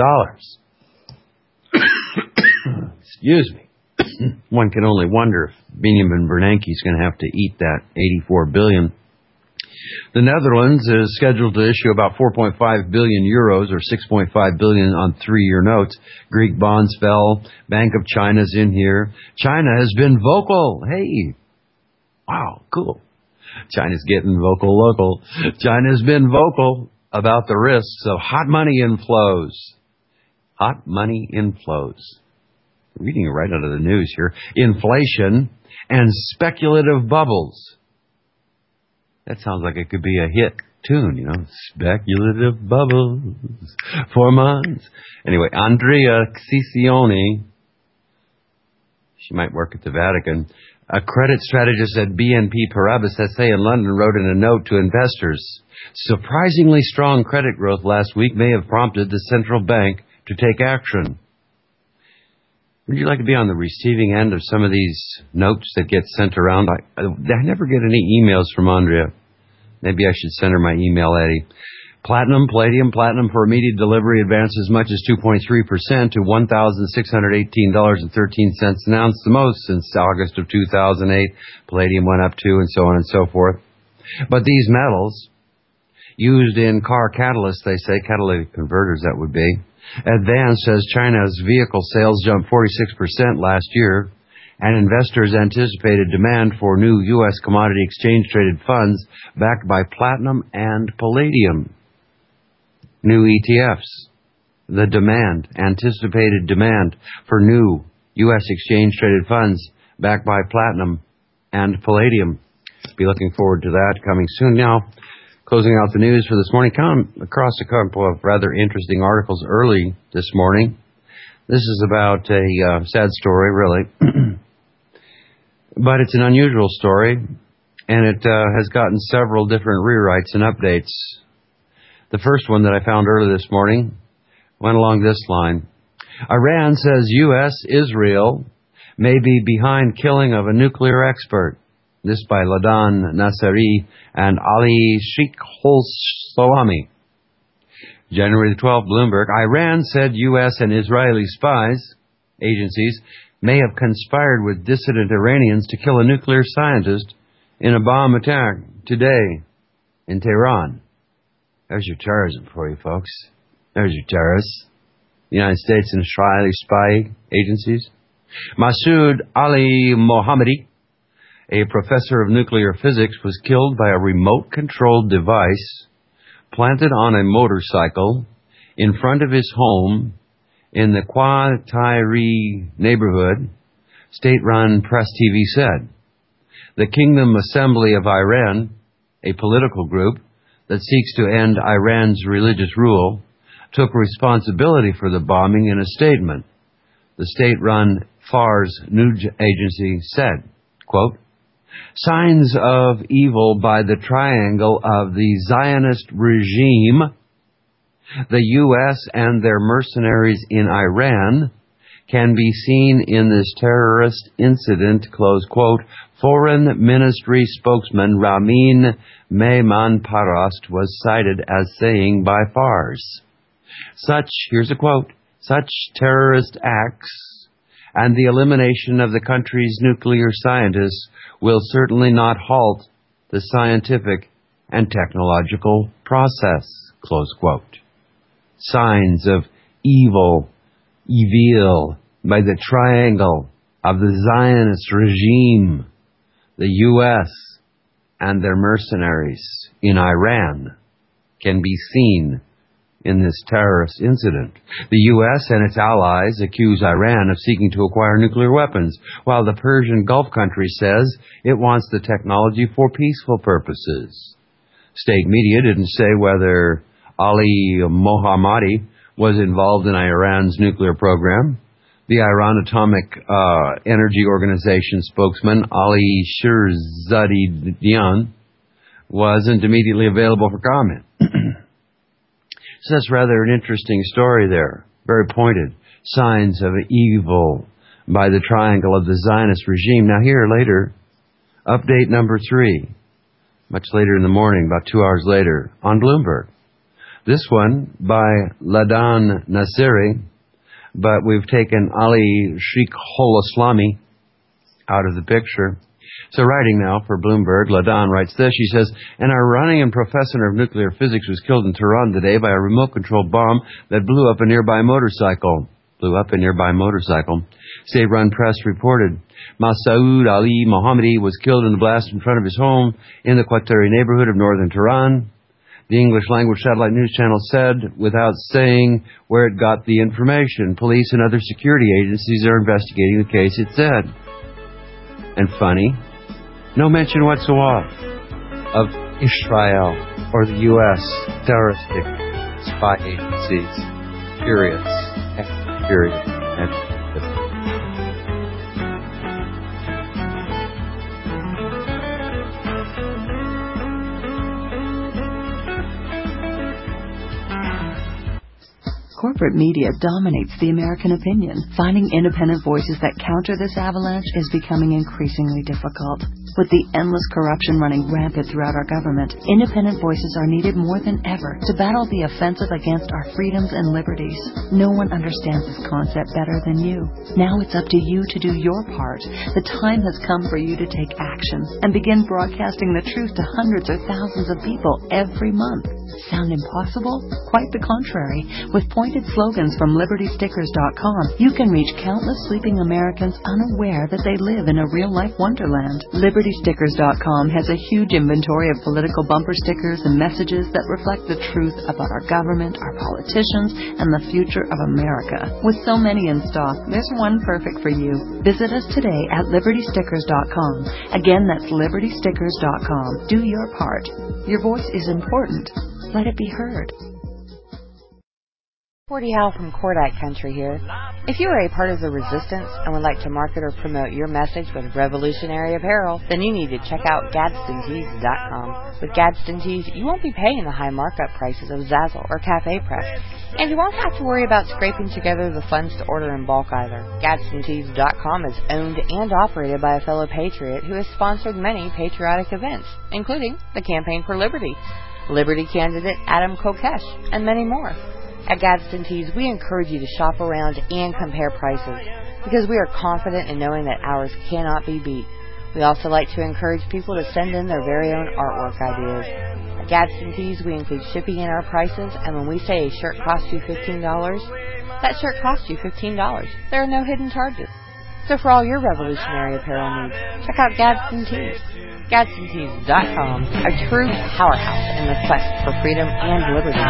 Excuse me. One can only wonder if Benjamin Bernanke is going to have to eat that $84 billion. The Netherlands is scheduled to issue about 4.5 billion euros or 6.5 billion on 3-year notes. Greek bonds fell. Bank of China's in here. China has been vocal. Hey, wow, cool. China's getting vocal local. China's been vocal about the risks of hot money inflows. Hot money inflows. Reading it right out of the news here. Inflation and speculative bubbles. That sounds like it could be a hit tune, you know. Speculative bubbles for months. Anyway, Andrea Ciccione, she might work at the Vatican. A credit strategist at BNP Paribas SA in London wrote in a note to investors, surprisingly strong credit growth last week may have prompted the central bank to take action. Would you like to be on the receiving end of some of these notes that get sent around? I never get any emails from Andrea. Maybe I should send her my email, Eddie. Platinum for immediate delivery advanced as much as 2.3% to $1,618.13 an ounce, the most since August of 2008. Palladium went up too, and so on and so forth. But these metals, used in car catalysts, they say, catalytic converters that would be, advanced as China's vehicle sales jumped 46% last year, and investors anticipated demand for new U.S. commodity exchange-traded funds backed by platinum and palladium. New ETFs. The anticipated demand for new U.S. exchange-traded funds backed by platinum and palladium. Be looking forward to that coming soon. Now, closing out the news for this morning, come across a couple of rather interesting articles early this morning. This is about a sad story, really. But it's an unusual story, and it has gotten several different rewrites and updates. The first one that I found early this morning went along this line. Iran says U.S., Israel may be behind killing of a nuclear expert. This by Ladan Nasseri and Ali Sheikh Salami. January the 12th, Bloomberg. Iran said U.S. and Israeli agencies may have conspired with dissident Iranians to kill a nuclear scientist in a bomb attack today in Tehran. There's your terrorism for you, folks. There's your terrorists. The United States and Israeli spy agencies. Masoud Ali Mohammadi, a professor of nuclear physics, was killed by a remote-controlled device planted on a motorcycle in front of his home in the Quatayri neighborhood, state-run Press TV said. The Kingdom Assembly of Iran, a political group that seeks to end Iran's religious rule, took responsibility for the bombing in a statement. The state-run Fars news agency said, quote, signs of evil by the triangle of the Zionist regime, the U.S. and their mercenaries in Iran, can be seen in this terrorist incident, close quote. Foreign Ministry spokesman Ramin Mehmanparast was cited as saying by Fars. Here's a quote, such terrorist acts and the elimination of the country's nuclear scientists will certainly not halt the scientific and technological process, close quote. Signs of evil by the triangle of the Zionist regime, the U.S. and their mercenaries in Iran can be seen in this terrorist incident. The U.S. and its allies accuse Iran of seeking to acquire nuclear weapons, while the Persian Gulf country says it wants the technology for peaceful purposes. State media didn't say whether Ali Mohammadi was involved in Iran's nuclear program. The Iran Atomic Energy Organization spokesman Ali Shirzadeh wasn't immediately available for comment. So that's rather an interesting story there. Very pointed. Signs of evil by the triangle of the Zionist regime. Now here later, update number 3. Much later in the morning, about 2 hours later, on Bloomberg. This one by Ladan Nasseri, but we've taken Ali Sheikh Salami out of the picture. So writing now for Bloomberg, Ladan writes this. She says, an Iranian professor of nuclear physics was killed in Tehran today by a remote-controlled bomb that blew up a nearby motorcycle. State-run press reported. Masoud Ali Mohammadi was killed in a blast in front of his home in the Quatayri neighborhood of northern Tehran. The English-language satellite news channel said, without saying where it got the information, police and other security agencies are investigating the case, it said. And funny, no mention whatsoever of Israel or the U.S. terroristic spy agencies. Period. Corporate media dominates the American opinion. Finding independent voices that counter this avalanche is becoming increasingly difficult. With the endless corruption running rampant throughout our government, independent voices are needed more than ever to battle the offensive against our freedoms and liberties. No one understands this concept better than you. Now it's up to you to do your part. The time has come for you to take action and begin broadcasting the truth to hundreds or thousands of people every month. Sound impossible? Quite the contrary. With Point pointed slogans from LibertyStickers.com, you can reach countless sleeping Americans unaware that they live in a real-life wonderland. LibertyStickers.com has a huge inventory of political bumper stickers and messages that reflect the truth about our government, our politicians, and the future of America. With so many in stock, there's one perfect for you. Visit us today at LibertyStickers.com. Again, that's LibertyStickers.com. Do your part. Your voice is important. Let it be heard. Forty Hal from Cordite Country here. If you are a part of the resistance and would like to market or promote your message with revolutionary apparel, then you need to check out GadsdenTees.com. With Gadsden Tees, you won't be paying the high markup prices of Zazzle or Cafe Press, and you won't have to worry about scraping together the funds to order in bulk either. GadsdenTees.com is owned and operated by a fellow patriot who has sponsored many patriotic events, including the Campaign for Liberty, Liberty candidate Adam Kokesh, and many more. At Gadsden Tees, we encourage you to shop around and compare prices, because we are confident in knowing that ours cannot be beat. We also like to encourage people to send in their very own artwork ideas. At Gadsden Tees, we include shipping in our prices, and when we say a shirt costs you $15, that shirt costs you $15. There are no hidden charges. So for all your revolutionary apparel needs, check out Gadsden Tees. GadsdenTees.com, a true powerhouse in the quest for freedom and liberty.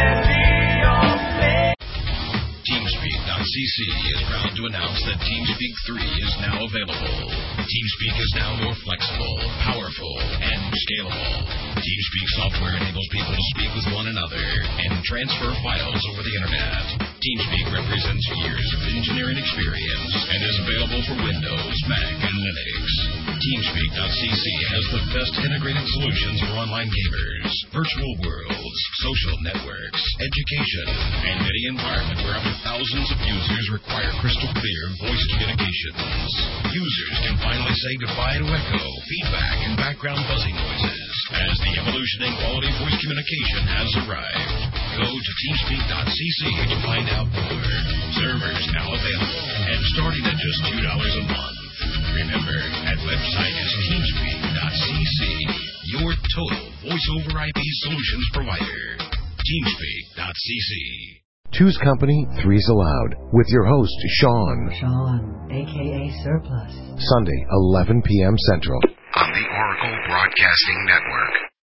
TeamSpeak.cc is proud to announce that TeamSpeak 3 is now available. TeamSpeak is now more flexible, powerful, and scalable. TeamSpeak software enables people to speak with one another and transfer files over the internet. TeamSpeak represents years of engineering experience and is available for Windows, Mac, and Linux. TeamSpeak.cc has the best integrated solutions for online gamers, virtual worlds, social networks, education, and any environment where up to thousands of users require crystal clear voice communications. Users can finally say goodbye to echo, feedback, and background buzzing noises as the evolution in quality voice communication has arrived. Go to TeamSpeak.cc to find out more. Servers now available and starting at just $2 a month. Remember, that website is TeamSpeak.cc, your total voice-over IP solutions provider. TeamSpeak.cc. Two's Company, Three's Allowed, with your host, Sean. Sean, a.k.a. Surplus. Sunday, 11 p.m. Central. On the Oracle Broadcasting Network.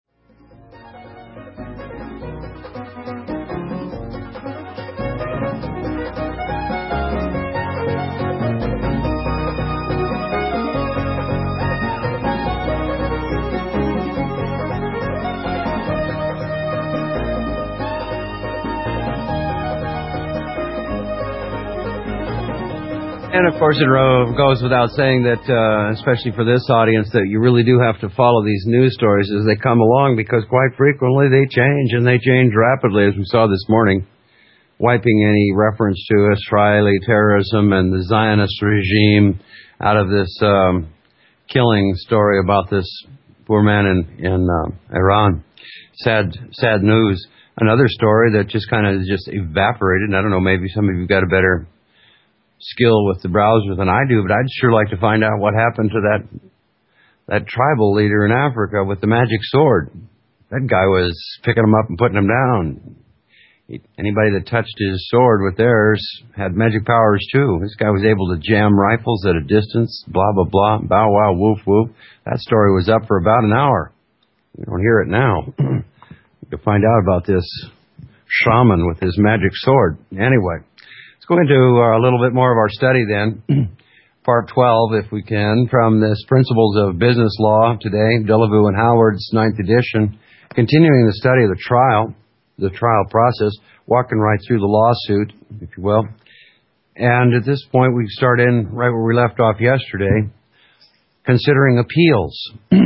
And, of course, it goes without saying that, especially for this audience, that you really do have to follow these news stories as they come along, because quite frequently they change, and they change rapidly, as we saw this morning, wiping any reference to Israeli terrorism and the Zionist regime out of this killing story about this poor man in Iran. Sad news. Another story that just kind of just evaporated, and I don't know, maybe some of you got a better skill with the browser than I do, but I'd sure like to find out what happened to that tribal leader in Africa with the magic sword. That guy was picking them up and putting them down. Anybody that touched his sword with theirs had magic powers too. This guy was able to jam rifles at a distance, blah, blah, blah, bow, wow, woof, woof. That story was up for about an hour. We don't hear it now. You'll find out about this shaman with his magic sword. Anyway. Let's go into a little bit more of our study then. Part 12, if we can, from this Principles of Business Law today, Delavu and Howard's 9th edition, continuing the study of the trial process, walking right through the lawsuit, if you will. And at this point, we start in right where we left off yesterday, considering appeals.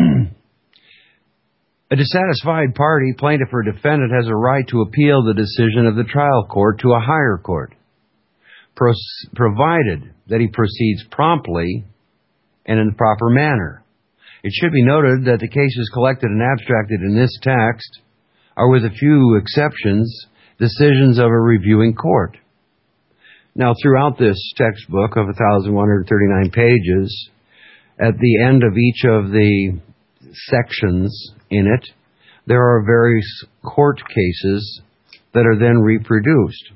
A dissatisfied party, plaintiff or defendant, has a right to appeal the decision of the trial court to a higher court, provided that he proceeds promptly and in the proper manner. It should be noted that the cases collected and abstracted in this text are, with a few exceptions, decisions of a reviewing court. Now, throughout this textbook of 1,139 pages, at the end of each of the sections in it, there are various court cases that are then reproduced.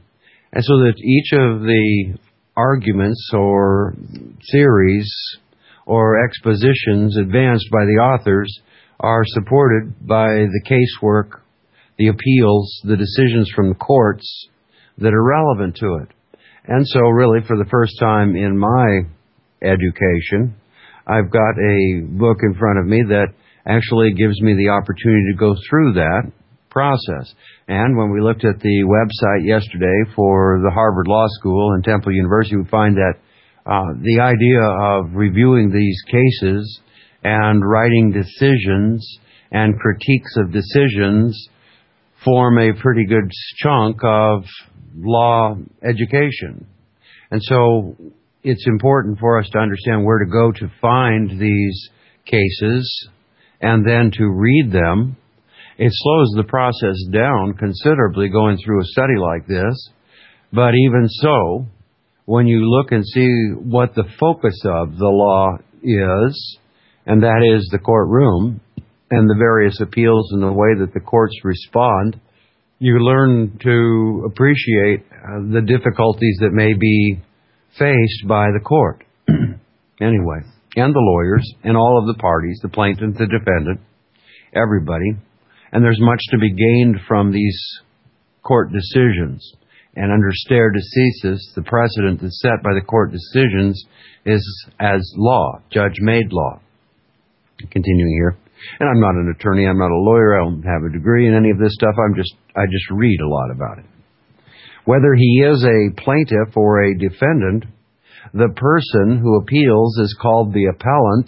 And so that each of the arguments or theories or expositions advanced by the authors are supported by the casework, the appeals, the decisions from the courts that are relevant to it. And so really for the first time in my education, I've got a book in front of me that actually gives me the opportunity to go through that process. And when we looked at the website yesterday for the Harvard Law School and Temple University, we find that the idea of reviewing these cases and writing decisions and critiques of decisions form a pretty good chunk of law education. And so it's important for us to understand where to go to find these cases and then to read them. It slows the process down considerably going through a study like this. But even so, when you look and see what the focus of the law is, and that is the courtroom and the various appeals and the way that the courts respond, you learn to appreciate the difficulties that may be faced by the court. Anyway, and the lawyers and all of the parties, the plaintiff, the defendant, everybody. And there's much to be gained from these court decisions. And under stare decisis, the precedent that's set by the court decisions is as law, judge-made law. Continuing here. And I'm not an attorney, I'm not a lawyer, I don't have a degree in any of this stuff, I just read a lot about it. Whether he is a plaintiff or a defendant, the person who appeals is called the appellant,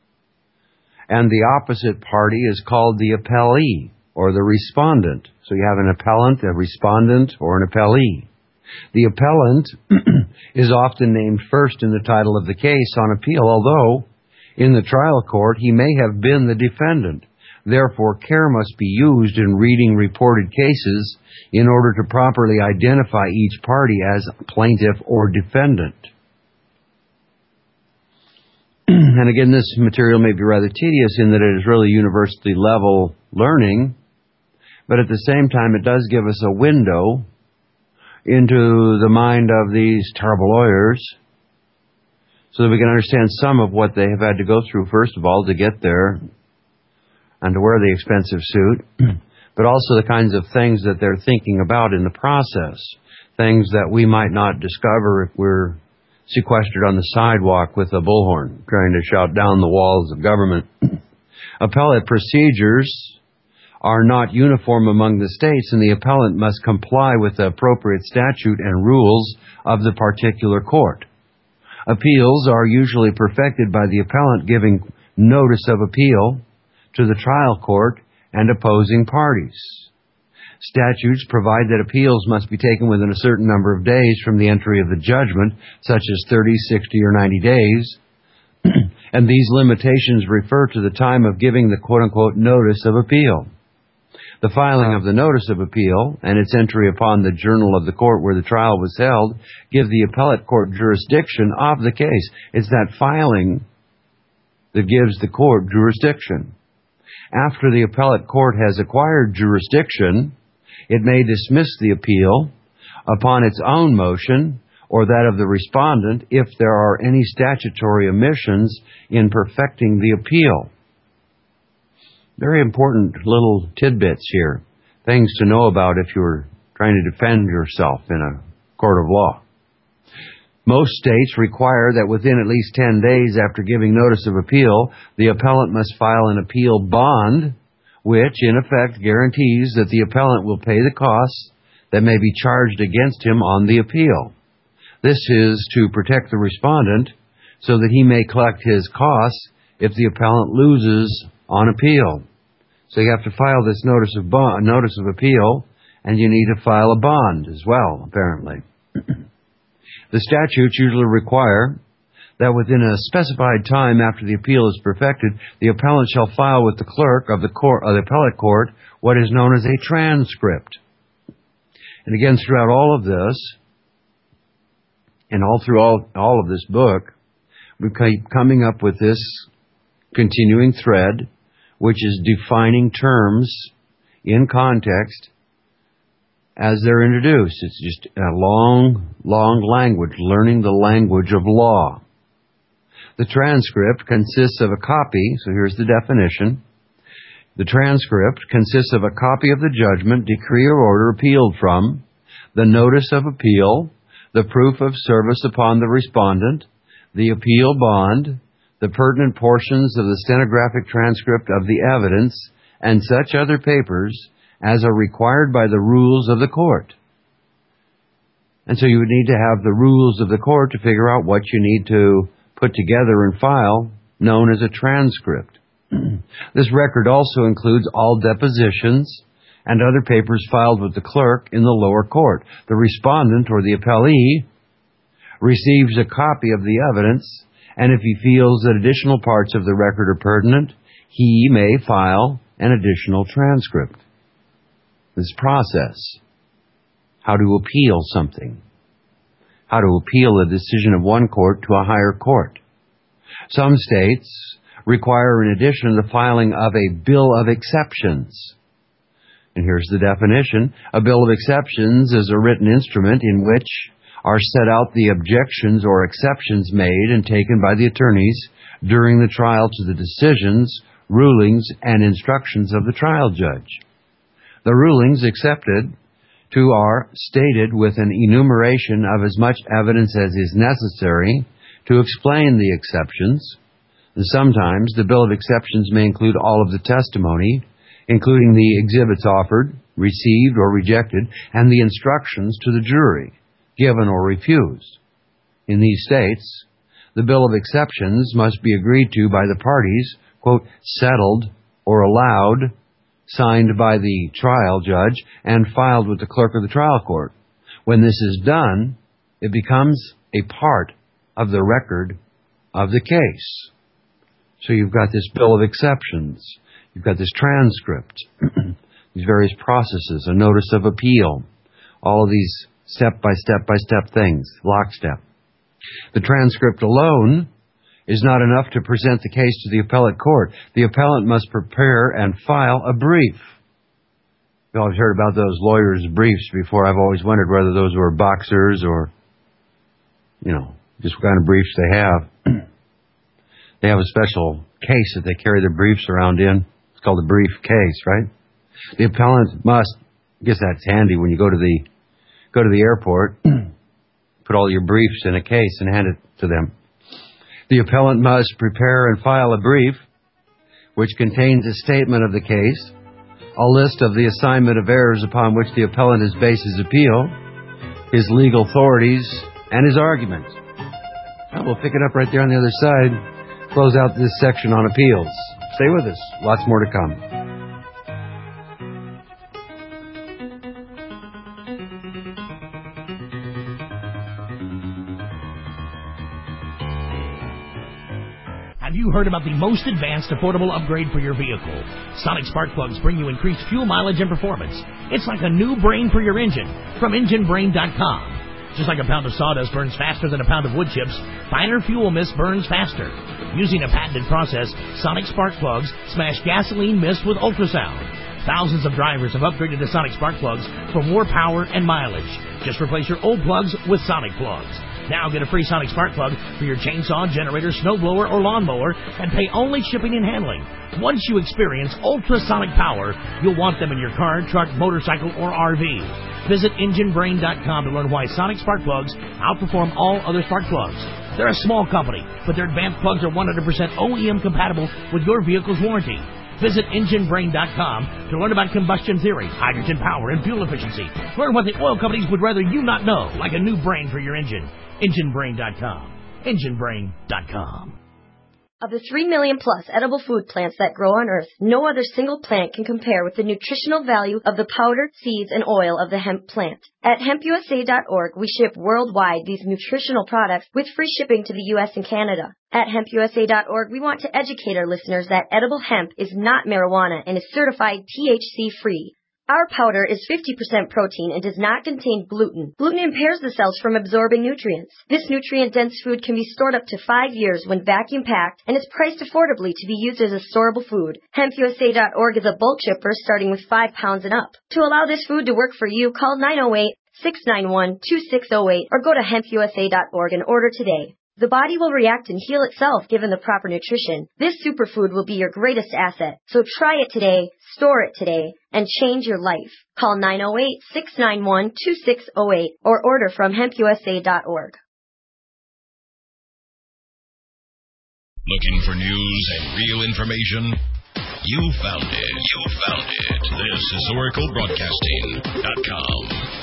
and the opposite party is called the appellee, or the respondent. So you have an appellant, a respondent, or an appellee. The appellant is often named first in the title of the case on appeal, although in the trial court he may have been the defendant. Therefore, care must be used in reading reported cases in order to properly identify each party as plaintiff or defendant. And again, this material may be rather tedious in that it is really university level learning, but at the same time it does give us a window into the mind of these terrible lawyers so that we can understand some of what they have had to go through, first of all, to get there and to wear the expensive suit, but also the kinds of things that they're thinking about in the process, things that we might not discover if we're sequestered on the sidewalk with a bullhorn trying to shout down the walls of government. Appellate procedures are not uniform among the states, and the appellant must comply with the appropriate statute and rules of the particular court. Appeals are usually perfected by the appellant giving notice of appeal to the trial court and opposing parties. Statutes provide that appeals must be taken within a certain number of days from the entry of the judgment, such as 30, 60, or 90 days, and these limitations refer to the time of giving the quote-unquote notice of appeal. The filing of the notice of appeal and its entry upon the journal of the court where the trial was held give the appellate court jurisdiction of the case. It's that filing that gives the court jurisdiction. After the appellate court has acquired jurisdiction, it may dismiss the appeal upon its own motion or that of the respondent if there are any statutory omissions in perfecting the appeal. Very important little tidbits here, things to know about if you're trying to defend yourself in a court of law. Most states require that within at least 10 days after giving notice of appeal, the appellant must file an appeal bond, which in effect guarantees that the appellant will pay the costs that may be charged against him on the appeal. This is to protect the respondent so that he may collect his costs if the appellant loses on appeal. So you have to file this notice of appeal, and you need to file a bond as well, apparently. The statutes usually require that within a specified time after the appeal is perfected, the appellant shall file with the clerk of the appellate court what is known as a transcript. And again, throughout all of this, and all through all of this book, we keep coming up with this continuing thread, which is defining terms in context as they're introduced. It's just a long, long language, learning the language of law. The transcript consists of a copy, so here's the definition. The transcript consists of a copy of the judgment, decree, or order appealed from, the notice of appeal, the proof of service upon the respondent, the appeal bond, the pertinent portions of the stenographic transcript of the evidence, and such other papers as are required by the rules of the court. And so you would need to have the rules of the court to figure out what you need to put together and file, known as a transcript. This record also includes all depositions and other papers filed with the clerk in the lower court. The respondent or the appellee receives a copy of the evidence, and if he feels that additional parts of the record are pertinent, he may file an additional transcript. This process, how to appeal something, how to appeal a decision of one court to a higher court. Some states require, in addition, the filing of a bill of exceptions. And here's the definition. A bill of exceptions is a written instrument in which are set out the objections or exceptions made and taken by the attorneys during the trial to the decisions, rulings, and instructions of the trial judge. The rulings accepted to are stated with an enumeration of as much evidence as is necessary to explain the exceptions. And sometimes the bill of exceptions may include all of the testimony, including the exhibits offered, received, or rejected, and the instructions to the jury, given or refused. In these states, the bill of exceptions must be agreed to by the parties, quote, settled or allowed, signed by the trial judge, and filed with the clerk of the trial court. When this is done, it becomes a part of the record of the case. So you've got this bill of exceptions. You've got this transcript, these various processes, a notice of appeal, all of these step-by-step things, lockstep. The transcript alone is not enough to present the case to the appellate court. The appellant must prepare and file a brief. You've always heard about those lawyers' briefs before. I've always wondered whether those were boxers or, just what kind of briefs they have. They have a special case that they carry their briefs around in. It's called a briefcase, right? The appellant must, I guess that's handy when you go to the airport, put all your briefs in a case and hand it to them. The appellant must prepare and file a brief which contains a statement of the case, a list of the assignment of errors upon which the appellant has based his appeal, his legal authorities, and his arguments. Now we'll pick it up right there on the other side. Close out this section on appeals. Stay with us. Lots more to come. Have you heard about the most advanced affordable upgrade for your vehicle? Sonic spark plugs bring you increased fuel mileage and performance. It's like a new brain for your engine from EngineBrain.com. Just like a pound of sawdust burns faster than a pound of wood chips, finer fuel mist burns faster. Using a patented process, Sonic spark plugs smash gasoline mist with ultrasound. Thousands of drivers have upgraded to Sonic spark plugs for more power and mileage. Just replace your old plugs with Sonic plugs. Now get a free Sonic spark plug for your chainsaw, generator, snowblower, or lawnmower and pay only shipping and handling. Once you experience ultrasonic power, you'll want them in your car, truck, motorcycle, or RV. Visit EngineBrain.com to learn why Sonic spark plugs outperform all other spark plugs. They're a small company, but their advanced plugs are 100% OEM compatible with your vehicle's warranty. Visit EngineBrain.com to learn about combustion theory, hydrogen power, and fuel efficiency. Learn what the oil companies would rather you not know, like a new brain for your engine. EngineBrain.com. EngineBrain.com. Of the 3 million plus edible food plants that grow on Earth, no other single plant can compare with the nutritional value of the powder, seeds, and oil of the hemp plant. At hempusa.org, we ship worldwide these nutritional products with free shipping to the U.S. and Canada. At hempusa.org, we want to educate our listeners that edible hemp is not marijuana and is certified THC-free. Our powder is 50% protein and does not contain gluten. Gluten impairs the cells from absorbing nutrients. This nutrient-dense food can be stored up to 5 years when vacuum-packed, and is priced affordably to be used as a storable food. HempUSA.org is a bulk shipper starting with 5 pounds and up. To allow this food to work for you, call 908-691-2608 or go to HempUSA.org and order today. The body will react and heal itself given the proper nutrition. This superfood will be your greatest asset. So try it today, store it today, and change your life. Call 908-691-2608 or order from HempUSA.org. Looking for news and real information? You found it. You found it. This is OracleBroadcasting.com.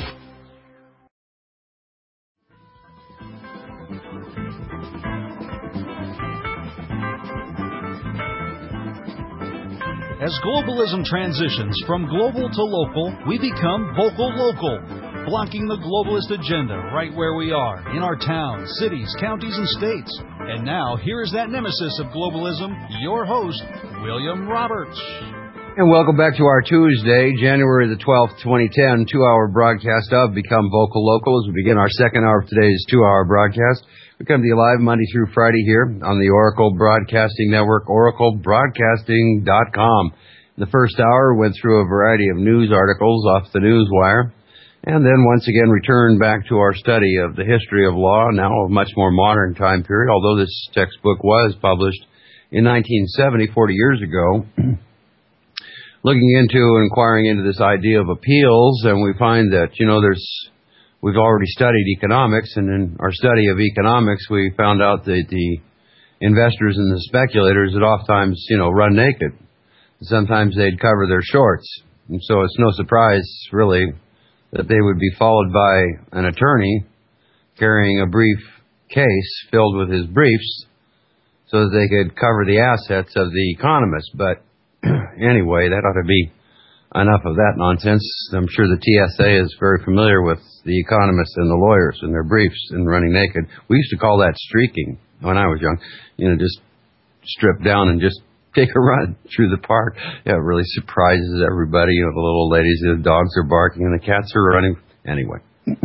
As globalism transitions from global to local, we become vocal local, blocking the globalist agenda right where we are, in our towns, cities, counties, and states. And now, here is that nemesis of globalism, your host, William Roberts. And welcome back to our Tuesday, January the 12th, 2010, 2-hour broadcast of Become Vocal Local as we begin our second hour of today's 2-hour broadcast. We come to you live Monday through Friday here on the Oracle Broadcasting Network, oraclebroadcasting.com. The first hour went through a variety of news articles off the Newswire, and then once again returned back to our study of the history of law, now a much more modern time period, although this textbook was published in 1970, 40 years ago, looking into and inquiring into this idea of appeals, and we find that, we've already studied economics, and in our study of economics, we found out that the investors and the speculators would oftentimes, run naked. Sometimes they'd cover their shorts. And so it's no surprise, really, that they would be followed by an attorney carrying a briefcase filled with his briefs so that they could cover the assets of the economist. But anyway, that ought to be enough of that nonsense. I'm sure the TSA is very familiar with the economists and the lawyers and their briefs and running naked. We used to call that streaking when I was young. Just strip down and just take a run through the park. Yeah, it really surprises everybody. The little ladies, the dogs are barking and the cats are running. Anyway.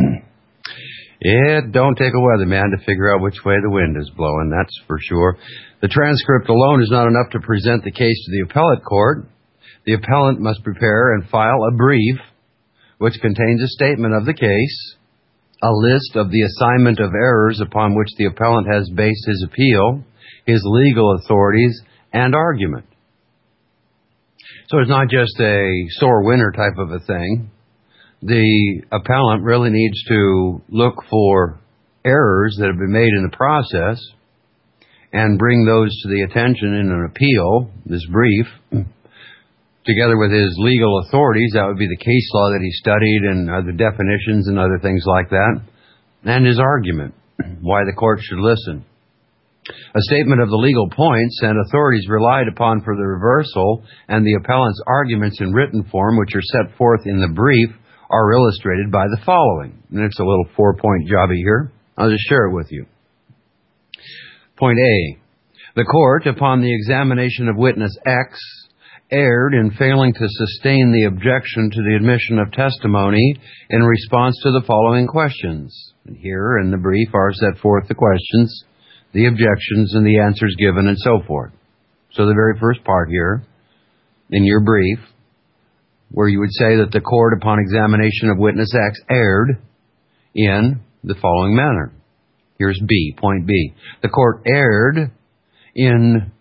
It don't take a weatherman to figure out which way the wind is blowing, that's for sure. The transcript alone is not enough to present the case to the appellate court. The appellant must prepare and file a brief which contains a statement of the case, a list of the assignment of errors upon which the appellant has based his appeal, his legal authorities, and argument. So it's not just a sore winner type of a thing. The appellant really needs to look for errors that have been made in the process and bring those to the attention in an appeal, this brief, together with his legal authorities. That would be the case law that he studied and other definitions and other things like that, and his argument, why the court should listen. A statement of the legal points and authorities relied upon for the reversal and the appellant's arguments in written form, which are set forth in the brief, are illustrated by the following. And it's a little 4-point jobby here. I'll just share it with you. Point A. The court, upon the examination of witness X, erred in failing to sustain the objection to the admission of testimony in response to the following questions. And here in the brief are set forth the questions, the objections, and the answers given, and so forth. So the very first part here, in your brief, where you would say that the court, upon examination of witness X, erred in the following manner. Here's B, point B. The court erred in...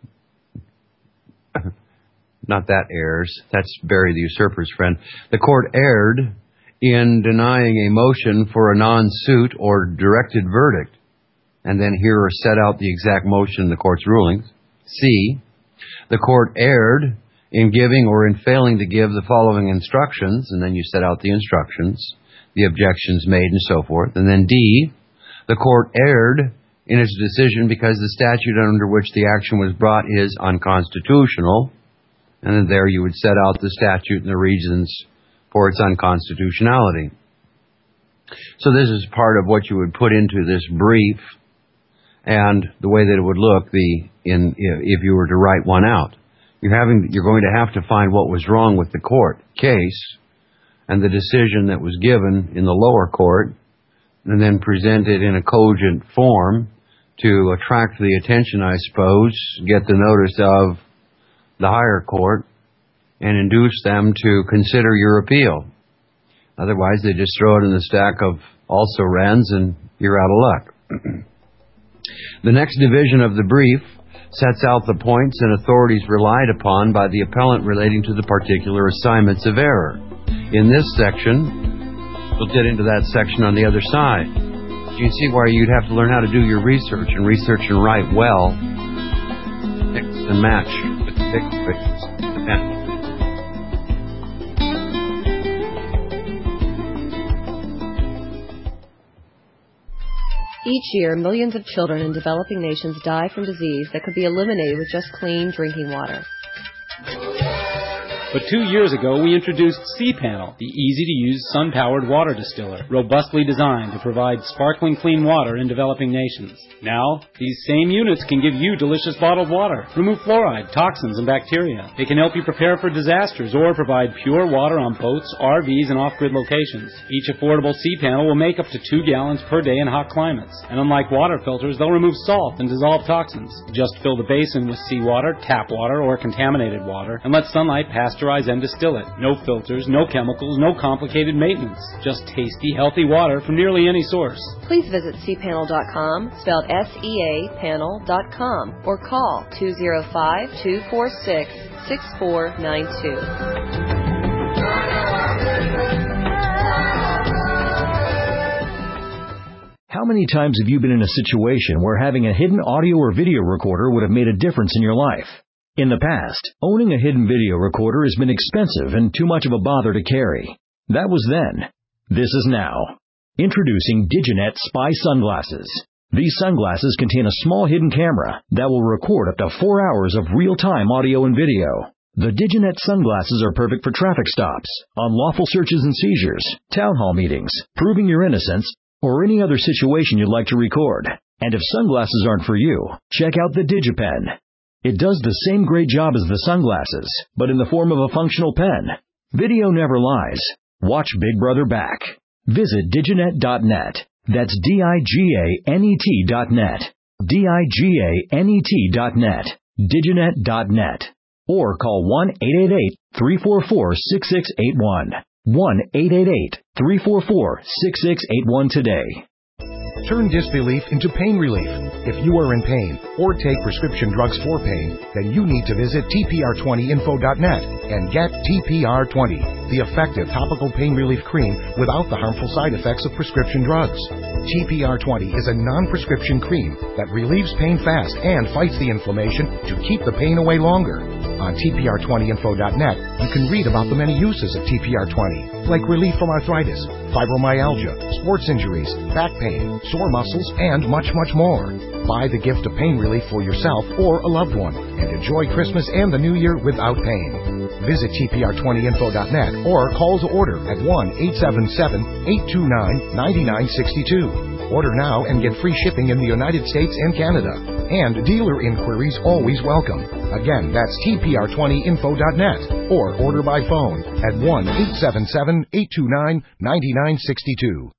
Not that errs. That's Barry the Usurper's friend. The court erred in denying a motion for a non-suit or directed verdict. And then here are set out the exact motion in the court's rulings. C. The court erred in giving or in failing to give the following instructions, and then you set out the instructions, the objections made, and so forth. And then D. The court erred in its decision because the statute under which the action was brought is unconstitutional. And then there you would set out the statute and the reasons for its unconstitutionality. So this is part of what you would put into this brief and the way that it would look if you were to write one out. You're going to have to find what was wrong with the court case and the decision that was given in the lower court, and then present it in a cogent form to attract the attention, I suppose, get the notice of the higher court, and induce them to consider your appeal. Otherwise, they just throw it in the stack of also-rans and you're out of luck. The next division of the brief sets out the points and authorities relied upon by the appellant relating to the particular assignments of error. In this section, we'll get into that section on the other side. You can see why you'd have to learn how to do your research and write well, mix and match with the pictures. Each year, millions of children in developing nations die from disease that could be eliminated with just clean drinking water. But 2 years ago, we introduced C-Panel, the easy-to-use sun-powered water distiller, robustly designed to provide sparkling clean water in developing nations. Now, these same units can give you delicious bottled water, remove fluoride, toxins, and bacteria. They can help you prepare for disasters or provide pure water on boats, RVs, and off-grid locations. Each affordable C-Panel will make up to 2 gallons per day in hot climates. And unlike water filters, they'll remove salt and dissolve toxins. Just fill the basin with seawater, tap water, or contaminated water, and let sunlight pasteurize and distill it. No filters, no chemicals, no complicated maintenance. Just tasty, healthy water from nearly any source. Please visit cpanel.com, spelled SEA panel.com, or call 205-246-6492. How many times have you been in a situation where having a hidden audio or video recorder would have made a difference in your life? In the past, owning a hidden video recorder has been expensive and too much of a bother to carry. That was then. This is now. Introducing Diginet Spy Sunglasses. These sunglasses contain a small hidden camera that will record up to 4 hours of real-time audio and video. The Diginet sunglasses are perfect for traffic stops, unlawful searches and seizures, town hall meetings, proving your innocence, or any other situation you'd like to record. And if sunglasses aren't for you, check out the DigiPen. It does the same great job as the sunglasses, but in the form of a functional pen. Video never lies. Watch Big Brother back. Visit diginet.net. That's diganet.net. diganet.net. diginet.net. Or call 1-888-344-6681. 1-888-344-6681 today. Turn disbelief into pain relief. If you are in pain or take prescription drugs for pain, then you need to visit tpr20info.net and get TPR20, the effective topical pain relief cream without the harmful side effects of prescription drugs. TPR20 is a non-prescription cream that relieves pain fast and fights the inflammation to keep the pain away longer. On tpr20info.net, you can read about the many uses of TPR20, like relief from arthritis, fibromyalgia, sports injuries, back pain, sore muscles, and much, much more. Buy the gift of pain relief for yourself or a loved one and enjoy Christmas and the New Year without pain. Visit tpr20info.net or call to order at 1-877-829-9962. Order now and get free shipping in the United States and Canada. And dealer inquiries always welcome. Again, that's tpr20info.net or order by phone at 1-877-829-9962.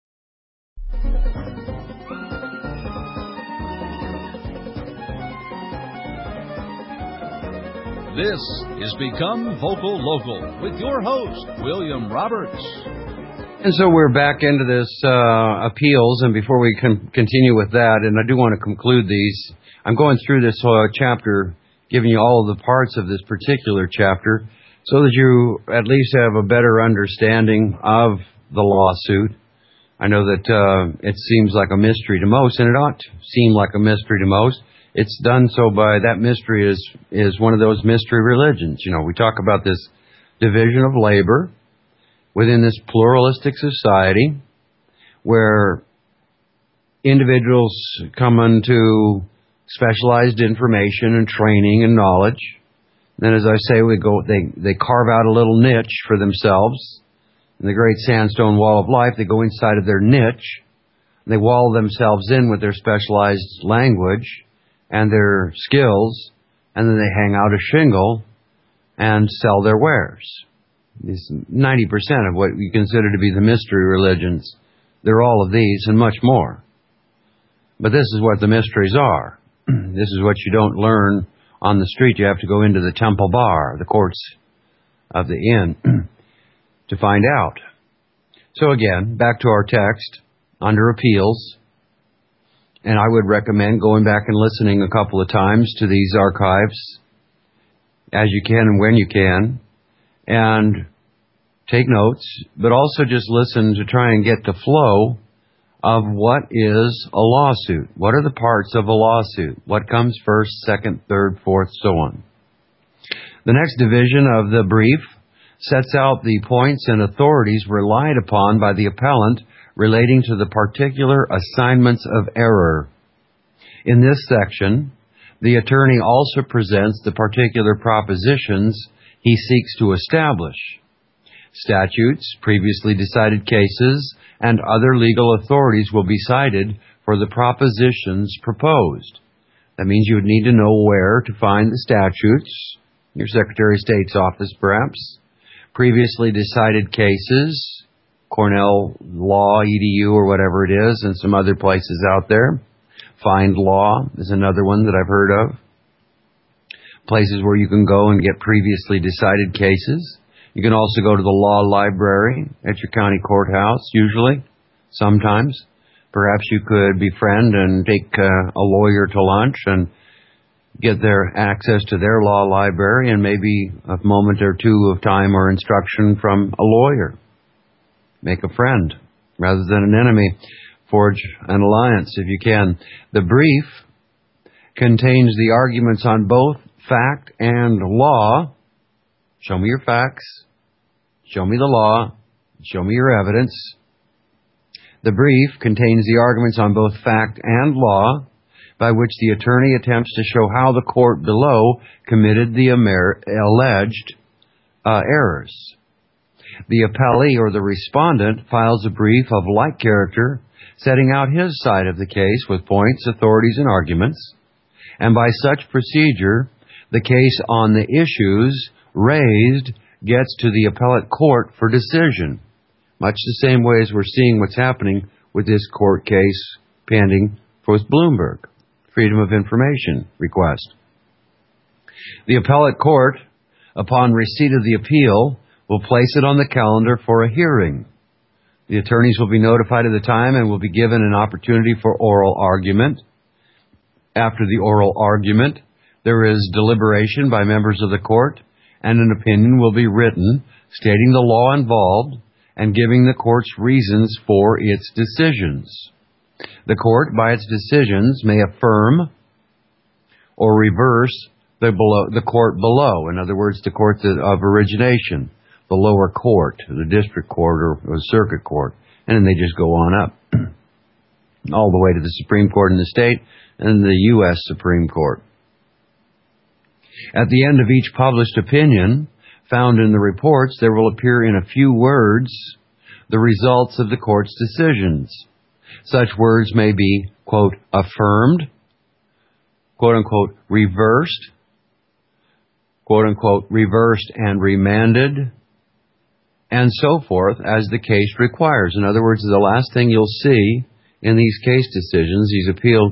This is Become Vocal Local with your host, William Roberts. And so we're back into this appeals, and before we continue with that, and I do want to conclude these, I'm going through this chapter, giving you all of the parts of this particular chapter, so that you at least have a better understanding of the lawsuit. I know that it seems like a mystery to most, and it ought to seem like a mystery to most. It's done so by, that mystery is one of those mystery religions. You know, we talk about this division of labor within this pluralistic society where individuals come into specialized information and training and knowledge. Then, as I say, they carve out a little niche for themselves. In the great sandstone wall of life, they go inside of their niche. They wall themselves in with their specialized language and their skills, and then they hang out a shingle and sell their wares. These 90% of what we consider to be the mystery religions, they're all of these and much more. But this is what the mysteries are. This is what you don't learn on the street. You have to go into the temple bar, the courts of the inn, to find out. So again, back to our text, under appeals. And I would recommend going back and listening a couple of times to these archives as you can and when you can, and take notes, but also just listen to try and get the flow of what is a lawsuit. What are the parts of a lawsuit? What comes first, second, third, fourth, so on. The next division of the brief sets out the points and authorities relied upon by the appellant relating to the particular assignments of error. In this section, the attorney also presents the particular propositions he seeks to establish. Statutes, previously decided cases, and other legal authorities will be cited for the propositions proposed. That means you would need to know where to find the statutes, your Secretary of State's office perhaps, previously decided cases, Cornell Law, EDU, or whatever it is, and some other places out there. Find Law is another one that I've heard of. Places where you can go and get previously decided cases. You can also go to the law library at your county courthouse, usually, sometimes. Perhaps you could befriend and take a lawyer to lunch and get their access to their law library and maybe a moment or two of time or instruction from a lawyer. Make a friend rather than an enemy. Forge an alliance if you can. The brief contains the arguments on both fact and law. Show me your facts. Show me the law. Show me your evidence. The brief contains the arguments on both fact and law by which the attorney attempts to show how the court below committed the alleged errors. The appellee or the respondent files a brief of like character, setting out his side of the case with points, authorities, and arguments. And by such procedure, the case on the issues raised gets to the appellate court for decision, much the same way as we're seeing what's happening with this court case pending for Bloomberg, Freedom of Information request. The appellate court, upon receipt of the appeal, will place it on the calendar for a hearing. The attorneys will be notified of the time and will be given an opportunity for oral argument. After the oral argument, there is deliberation by members of the court, and an opinion will be written stating the law involved and giving the court's reasons for its decisions. The court, by its decisions, may affirm or reverse the court below. In other words, the court of origination, the lower court, the district court or the circuit court, and then they just go on up all the way to the Supreme Court in the state and the U.S. Supreme Court. At the end of each published opinion found in the reports, there will appear in a few words the results of the court's decisions. Such words may be, quote, affirmed, quote unquote, reversed, quote unquote, reversed and remanded, and so forth as the case requires. In other words, the last thing you'll see in these case decisions, these appealed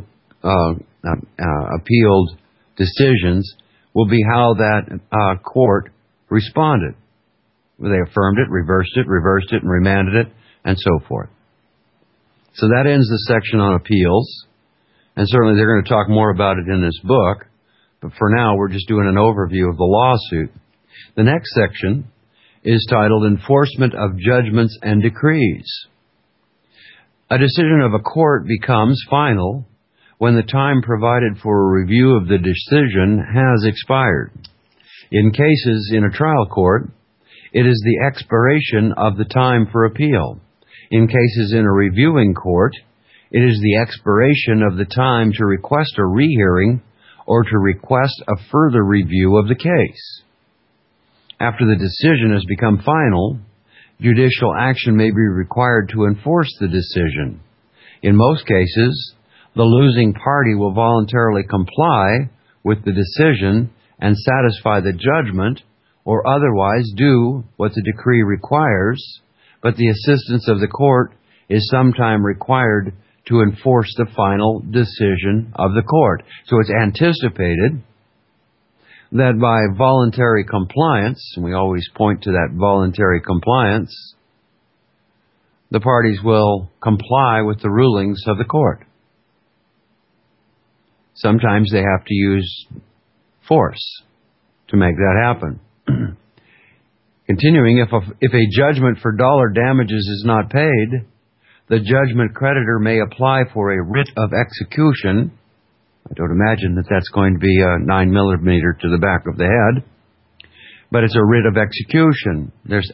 decisions, will be how that court responded. They affirmed it, reversed it, and remanded it, and so forth. So that ends the section on appeals, and certainly they're going to talk more about it in this book, but for now we're just doing an overview of the lawsuit. The next section is titled Enforcement of Judgments and Decrees. A decision of a court becomes final when the time provided for a review of the decision has expired. In cases in a trial court, it is the expiration of the time for appeal. In cases in a reviewing court, it is the expiration of the time to request a rehearing or to request a further review of the case. After the decision has become final, judicial action may be required to enforce the decision. In most cases, the losing party will voluntarily comply with the decision and satisfy the judgment or otherwise do what the decree requires, but the assistance of the court is sometime required to enforce the final decision of the court. So it's anticipated that by voluntary compliance, and we always point to that voluntary compliance, the parties will comply with the rulings of the court. Sometimes they have to use force to make that happen. Continuing, if a judgment for dollar damages is not paid, the judgment creditor may apply for a writ of execution. I don't imagine that that's going to be a 9mm to the back of the head, but it's a writ of execution. There's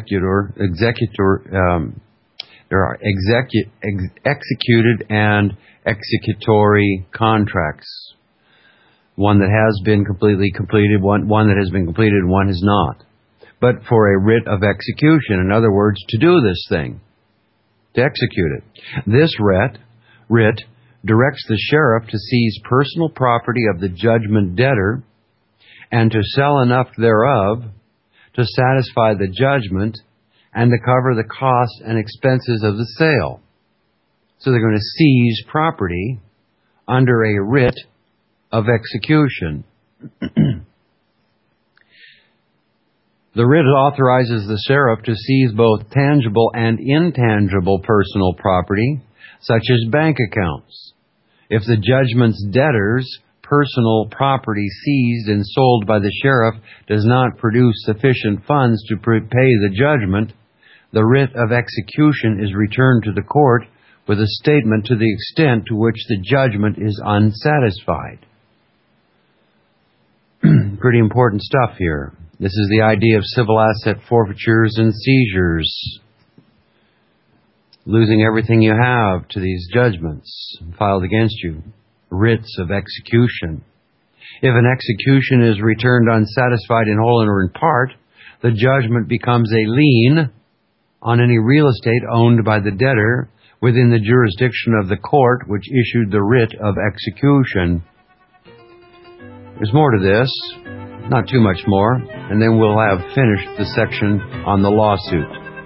there are executed and executory contracts. One that has been completely completed, one that has been completed, and one has not. But for a writ of execution, in other words, to do this thing, to execute it. This writ directs the sheriff to seize personal property of the judgment debtor and to sell enough thereof to satisfy the judgment and to cover the costs and expenses of the sale. So they're going to seize property under a writ of execution. The writ authorizes the sheriff to seize both tangible and intangible personal property, such as bank accounts. If the judgment's debtor's personal property seized and sold by the sheriff does not produce sufficient funds to pay the judgment, the writ of execution is returned to the court with a statement to the extent to which the judgment is unsatisfied. Pretty important stuff here. This is the idea of civil asset forfeitures and seizures. Losing everything you have to these judgments filed against you. Writs of execution. If an execution is returned unsatisfied in whole or in part, the judgment becomes a lien on any real estate owned by the debtor within the jurisdiction of the court which issued the writ of execution. There's more to this, not too much more, and then we'll have finished the section on the lawsuit.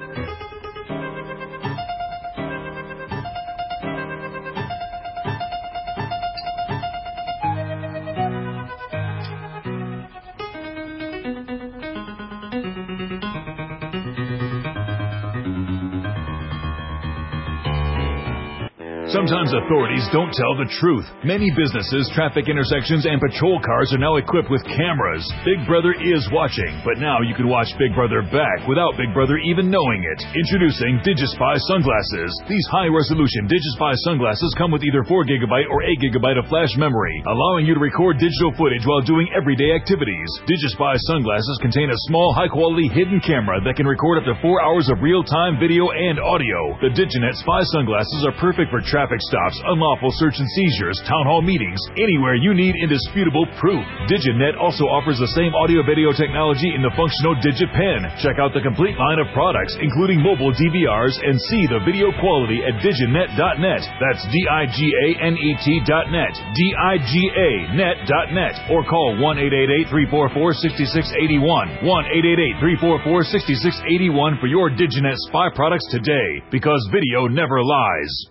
Sometimes authorities don't tell the truth. Many businesses, traffic intersections, and patrol cars are now equipped with cameras. Big Brother is watching, but now you can watch Big Brother back without Big Brother even knowing it. Introducing DigiSpy sunglasses. These high-resolution DigiSpy sunglasses come with either 4GB or 8GB of flash memory, allowing you to record digital footage while doing everyday activities. DigiSpy sunglasses contain a small, high-quality hidden camera that can record up to 4 hours of real-time video and audio. The DigiNet Spy sunglasses are perfect for traffic stops, unlawful search and seizures, town hall meetings, anywhere you need indisputable proof. DigiNet also offers the same audio-video technology in the functional DigiPen. Check out the complete line of products, including mobile DVRs, and see the video quality at diginet.net. That's DIGANET.net. DIGANet.net. Or call 1-888-344-6681. 1-888-344-6681 for your DigiNet Spy products today, because video never lies.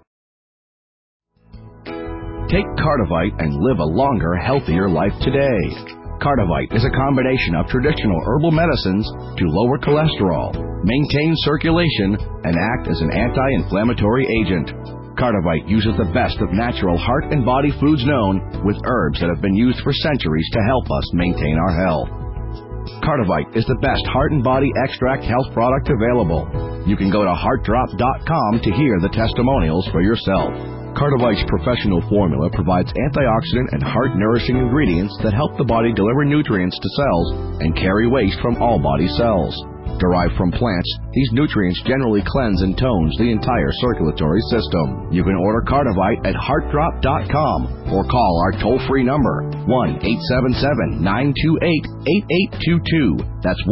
Take Cardivite and live a longer, healthier life today. Cardivite is a combination of traditional herbal medicines to lower cholesterol, maintain circulation, and act as an anti-inflammatory agent. Cardivite uses the best of natural heart and body foods known, with herbs that have been used for centuries to help us maintain our health. Cardivite is the best heart and body extract health product available. You can go to heartdrop.com to hear the testimonials for yourself. Cardivite's professional formula provides antioxidant and heart-nourishing ingredients that help the body deliver nutrients to cells and carry waste from all body cells. Derived from plants, these nutrients generally cleanse and tones the entire circulatory system. You can order Cardivite at heartdrop.com or call our toll-free number, 1-877-928-8822. That's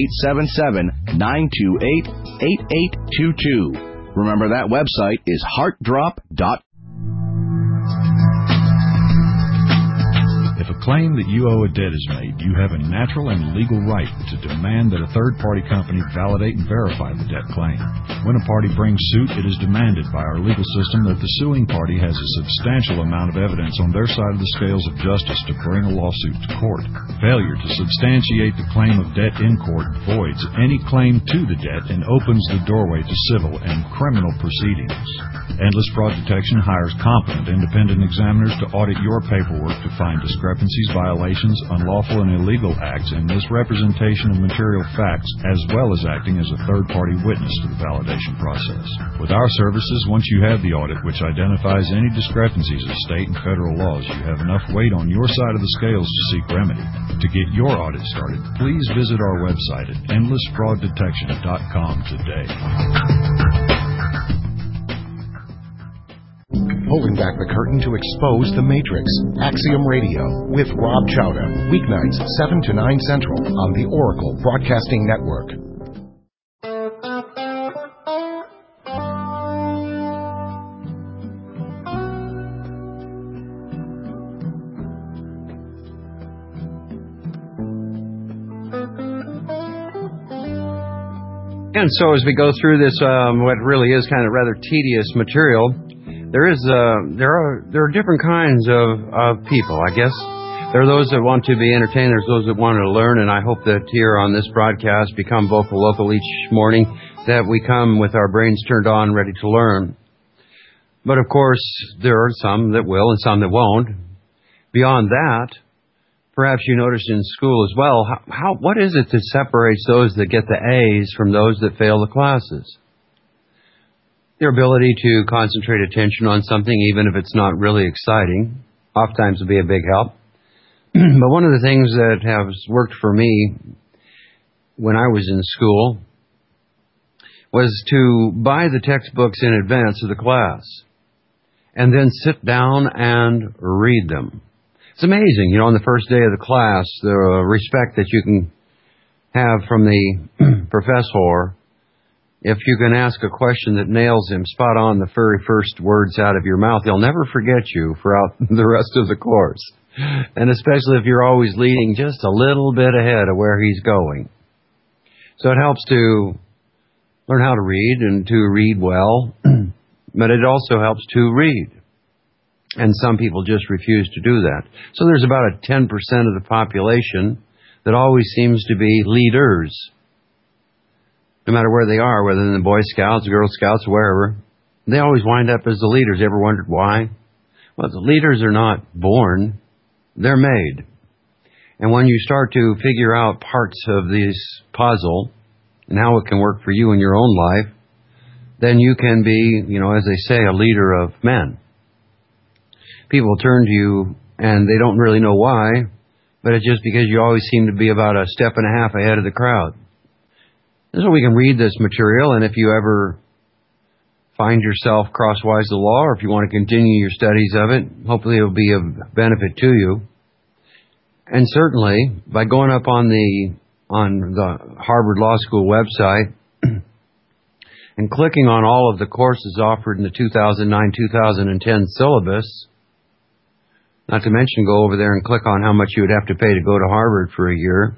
1-877-928-8822. Remember, that website is heartdrop.com. If a claim that you owe a debt is made, you have a natural and legal right to demand that a third-party company validate and verify the debt claim. When a party brings suit, it is demanded by our legal system that the suing party has a substantial amount of evidence on their side of the scales of justice to bring a lawsuit to court. Failure to substantiate the claim of debt in court voids any claim to the debt and opens the doorway to civil and criminal proceedings. Endless Fraud Detection hires competent independent examiners to audit your paperwork to find discrepancies, violations, unlawful and illegal acts, and misrepresentation of material facts, as well as acting as a third-party witness to the validation process. With our services, once you have the audit, which identifies any discrepancies of state and federal laws, you have enough weight on your side of the scales to seek remedy. To get your audit started, please visit our website at endlessfrauddetection.com today. Pulling back the curtain to expose the Matrix. Axiom Radio with Rob Chowda. Weeknights 7 to 9 Central on the Oracle Broadcasting Network. And so as we go through this, what really is kind of rather tedious material, there are different kinds of people, I guess. There are those that want to be entertained. There's those that want to learn. And I hope that here on this broadcast, Become Vocal Local each morning, that we come with our brains turned on, ready to learn. But of course, there are some that will and some that won't. Beyond that, perhaps you noticed in school as well, what is it that separates those that get the A's from those that fail the classes? Their ability to concentrate attention on something, even if it's not really exciting, oftentimes will be a big help. But one of the things that has worked for me when I was in school was to buy the textbooks in advance of the class and then sit down and read them. It's amazing, on the first day of the class, the respect that you can have from the professor. If you can ask a question that nails him spot on the very first words out of your mouth, he'll never forget you throughout the rest of the course. And especially if you're always leading just a little bit ahead of where he's going. So it helps to learn how to read and to read well, but it also helps to read. And some people just refuse to do that. So there's about a 10% of the population that always seems to be leaders. No matter where they are, whether in the Boy Scouts, Girl Scouts, wherever, they always wind up as the leaders. You ever wondered why? Well, the leaders are not born. They're made. And when you start to figure out parts of this puzzle and how it can work for you in your own life, then you can be, as they say, a leader of men. People turn to you and they don't really know why, but it's just because you always seem to be about a step and a half ahead of the crowd. So we can read this material, and if you ever find yourself crosswise the law, or if you want to continue your studies of it, hopefully it will be of benefit to you. And certainly, by going up on the Harvard Law School website and clicking on all of the courses offered in the 2009-2010 syllabus, not to mention go over there and click on how much you would have to pay to go to Harvard for a year,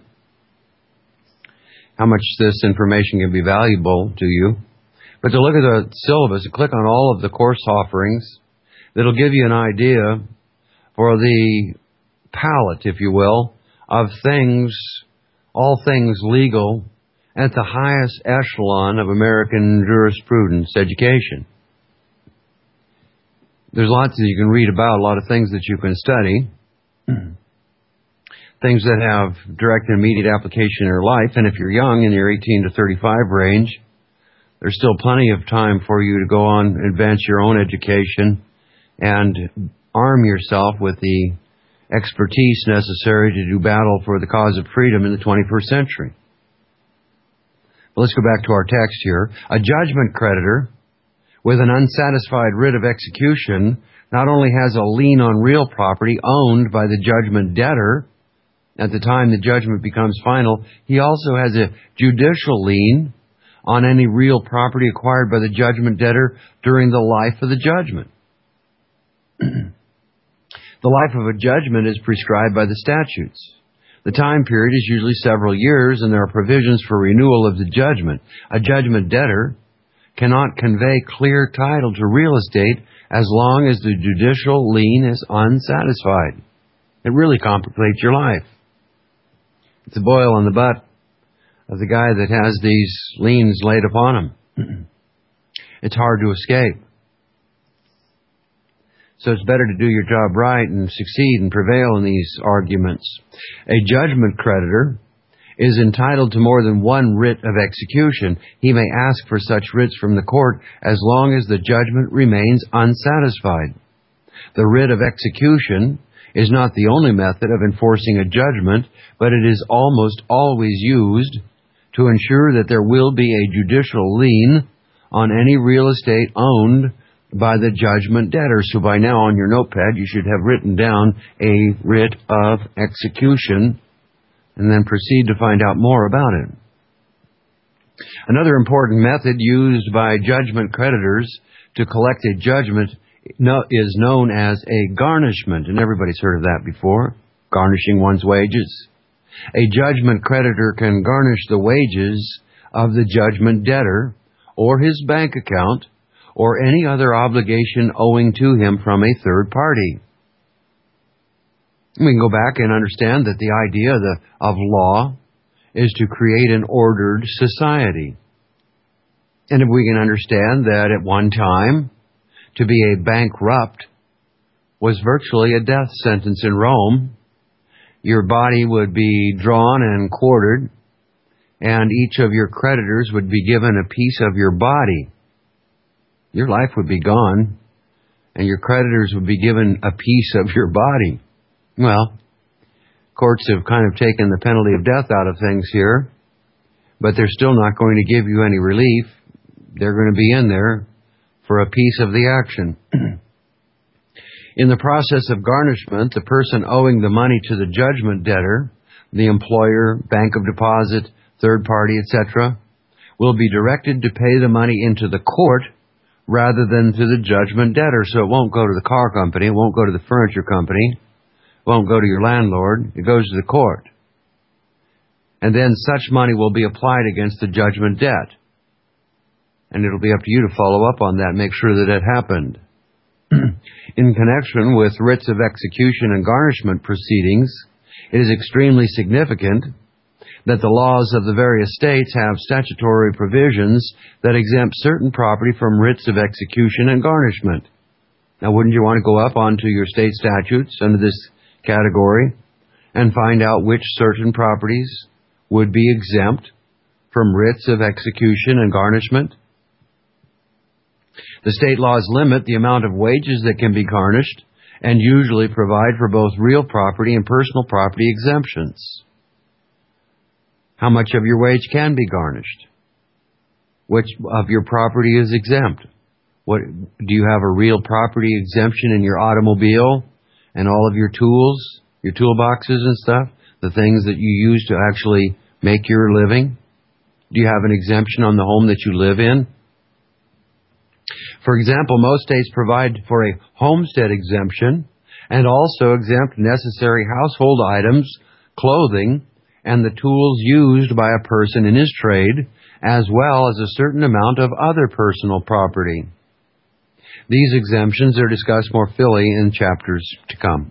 how much this information can be valuable to you. But to look at the syllabus and click on all of the course offerings, that'll give you an idea for the palette, if you will, of things, all things legal, at the highest echelon of American jurisprudence education. There's lots that you can read about, a lot of things that you can study, things that have direct and immediate application in your life. And if you're young, in your 18 to 35 range, there's still plenty of time for you to go on and advance your own education and arm yourself with the expertise necessary to do battle for the cause of freedom in the 21st century. Well, let's go back to our text here. A judgment creditor with an unsatisfied writ of execution not only has a lien on real property owned by the judgment debtor at the time the judgment becomes final, he also has a judicial lien on any real property acquired by the judgment debtor during the life of the judgment. The life of a judgment is prescribed by the statutes. The time period is usually several years, and there are provisions for renewal of the judgment. A judgment debtor cannot convey clear title to real estate as long as the judicial lien is unsatisfied. It really complicates your life. It's a boil on the butt of the guy that has these liens laid upon him. It's hard to escape. So it's better to do your job right and succeed and prevail in these arguments. A judgment creditor is entitled to more than one writ of execution. He may ask for such writs from the court as long as the judgment remains unsatisfied. The writ of execution is not the only method of enforcing a judgment, but it is almost always used to ensure that there will be a judicial lien on any real estate owned by the judgment debtor. So by now on your notepad you should have written down a writ of execution and then proceed to find out more about it. Another important method used by judgment creditors to collect a judgment is known as a garnishment, and everybody's heard of that before, garnishing one's wages. A judgment creditor can garnish the wages of the judgment debtor or his bank account or any other obligation owing to him from a third party. We can go back and understand that the idea of law is to create an ordered society. And if we can understand that at one time, to be a bankrupt was virtually a death sentence in Rome, your body would be drawn and quartered, and each of your creditors would be given a piece of your body. Your life would be gone, and your creditors would be given a piece of your body. Well, courts have kind of taken the penalty of death out of things here, but they're still not going to give you any relief. They're going to be in there for a piece of the action. In the process of garnishment, the person owing the money to the judgment debtor, the employer, bank of deposit, third party, etc., will be directed to pay the money into the court rather than to the judgment debtor. So it won't go to the car company, it won't go to the furniture company, it won't go to your landlord, it goes to the court. And then such money will be applied against the judgment debt. And it'll be up to you to follow up on that, make sure that it happened. In connection with writs of execution and garnishment proceedings, it is extremely significant that the laws of the various states have statutory provisions that exempt certain property from writs of execution and garnishment. Now, wouldn't you want to go up onto your state statutes under this category and find out which certain properties would be exempt from writs of execution and garnishment? The state laws limit the amount of wages that can be garnished and usually provide for both real property and personal property exemptions. How much of your wage can be garnished? Which of your property is exempt? What, do you have a real property exemption in your automobile and all of your tools, your toolboxes and stuff, the things that you use to actually make your living? Do you have an exemption on the home that you live in? For example, most states provide for a homestead exemption and also exempt necessary household items, clothing, and the tools used by a person in his trade, as well as a certain amount of other personal property. These exemptions are discussed more fully in chapters to come.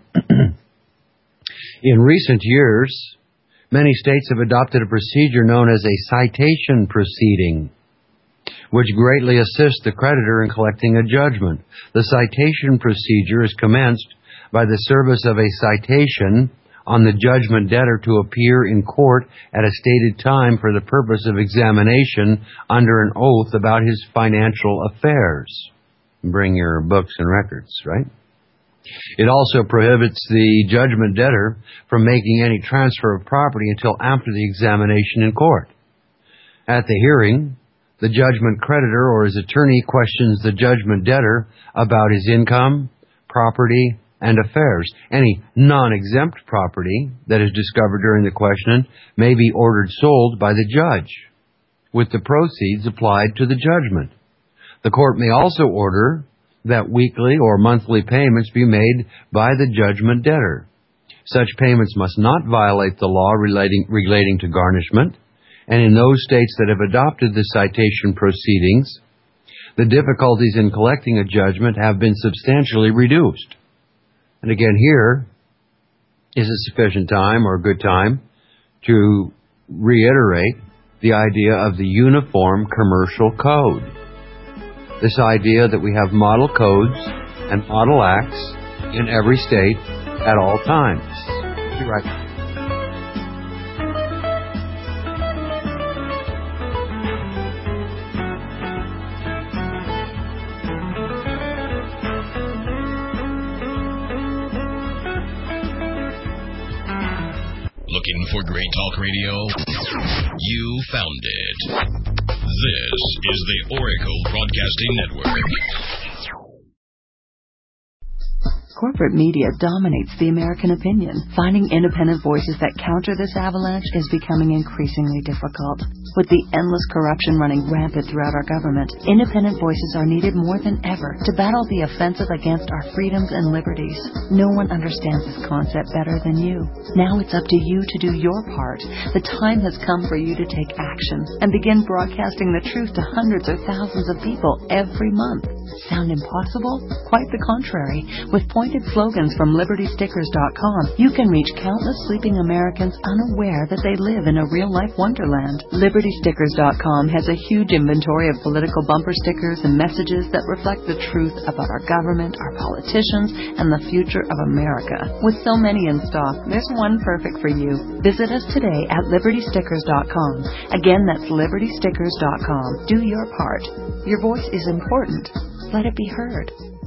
In recent years, many states have adopted a procedure known as a citation proceeding, which greatly assists the creditor in collecting a judgment. The citation procedure is commenced by the service of a citation on the judgment debtor to appear in court at a stated time for the purpose of examination under an oath about his financial affairs. Bring your books and records, right? It also prohibits the judgment debtor from making any transfer of property until after the examination in court. At the hearing, the judgment creditor or his attorney questions the judgment debtor about his income, property, and affairs. Any non-exempt property that is discovered during the questioning may be ordered sold by the judge, with the proceeds applied to the judgment. The court may also order that weekly or monthly payments be made by the judgment debtor. Such payments must not violate the law relating to garnishment, and in those states that have adopted the citation proceedings, the difficulties in collecting a judgment have been substantially reduced. And again, here is a sufficient time or a good time to reiterate the idea of the Uniform Commercial Code. This idea that we have model codes and model acts in every state at all times. You're right. Looking for great talk radio? You found it. This is the Oracle Broadcasting Network. Corporate media dominates the American opinion. Finding independent voices that counter this avalanche is becoming increasingly difficult. With the endless corruption running rampant throughout our government, independent voices are needed more than ever to battle the offensive against our freedoms and liberties. No one understands this concept better than you. Now it's up to you to do your part. The time has come for you to take action and begin broadcasting the truth to hundreds or thousands of people every month. Sound impossible? Quite the contrary. With pointed slogans from LibertyStickers.com, you can reach countless sleeping Americans unaware that they live in a real-life wonderland. LibertyStickers.com has a huge inventory of political bumper stickers and messages that reflect the truth about our government, our politicians, and the future of America. With so many in stock, there's one perfect for you. Visit us today at LibertyStickers.com. Again, that's LibertyStickers.com. Do your part. Your voice is important. Let it be heard.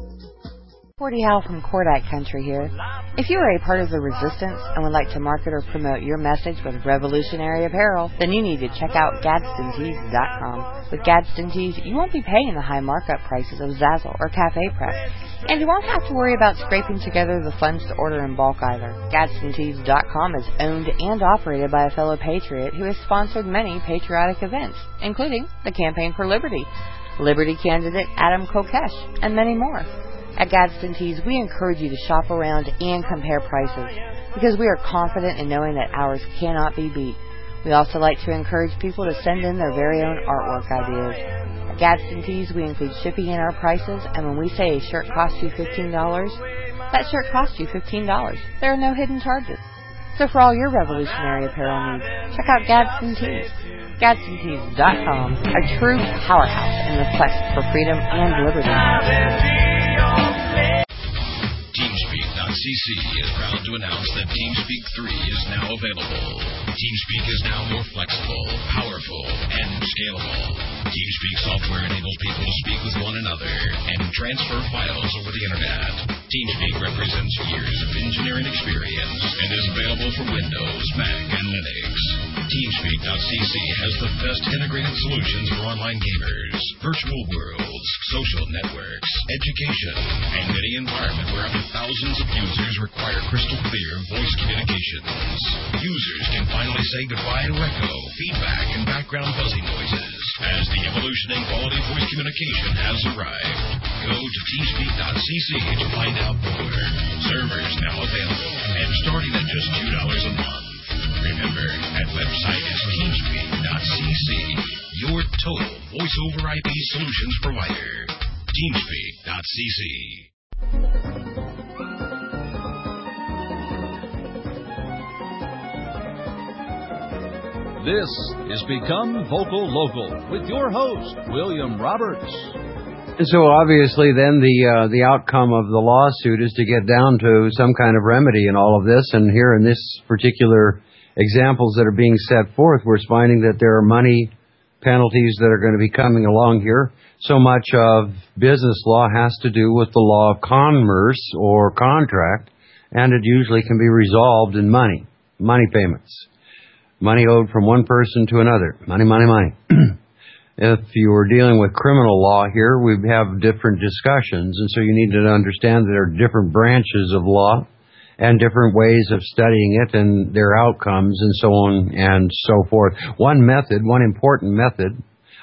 Cordy Howe from Cordite Country here. If you are a part of the resistance and would like to market or promote your message with revolutionary apparel, then you need to check out GadsdenTees.com. With Gadsden Tees, you won't be paying the high markup prices of Zazzle or Cafe Press, and you won't have to worry about scraping together the funds to order in bulk either. GadsdenTees.com is owned and operated by a fellow patriot who has sponsored many patriotic events, including the Campaign for Liberty, Liberty candidate Adam Kokesh, and many more. At Gadsden Tees, we encourage you to shop around and compare prices because we are confident in knowing that ours cannot be beat. We also like to encourage people to send in their very own artwork ideas. At Gadsden Tees, we include shipping in our prices, and when we say a shirt costs you $15, that shirt costs you $15. There are no hidden charges. So for all your revolutionary apparel needs, check out Gadsden Tees. GadsdenTees.com, a true powerhouse in the quest for freedom and liberty. TeamSpeak.cc is proud to announce that TeamSpeak 3 is now available. TeamSpeak is now more flexible, powerful, and scalable. TeamSpeak software enables people to speak with one another and transfer files over the internet. TeamSpeak represents years of engineering experience and is available for Windows, Mac, and Linux. TeamSpeak.cc has the best integrated solutions for online gamers, virtual worlds, social networks, education, and any environment where up to thousands of users require crystal clear voice communications. Users can finally say goodbye to echo, feedback, and background buzzing noises as the evolution in quality voice communication has arrived. Go to TeamSpeak.cc to find out more. Servers now available and starting at just $2 a month. Remember, that website is TeamSpeak.cc, your total voice-over IP solutions provider. TeamSpeak.cc. This is Become Vocal Local with your host, William Roberts. And so obviously then the outcome of the lawsuit is to get down to some kind of remedy in all of this. And here in this particular examples that are being set forth, we're finding that there are money penalties that are going to be coming along here. So much of business law has to do with the law of commerce or contract, and it usually can be resolved in money payments. Money owed from one person to another. Money. If you are dealing with criminal law here, we have different discussions, and so you need to understand that there are different branches of law and different ways of studying it and their outcomes and so on and so forth. One important method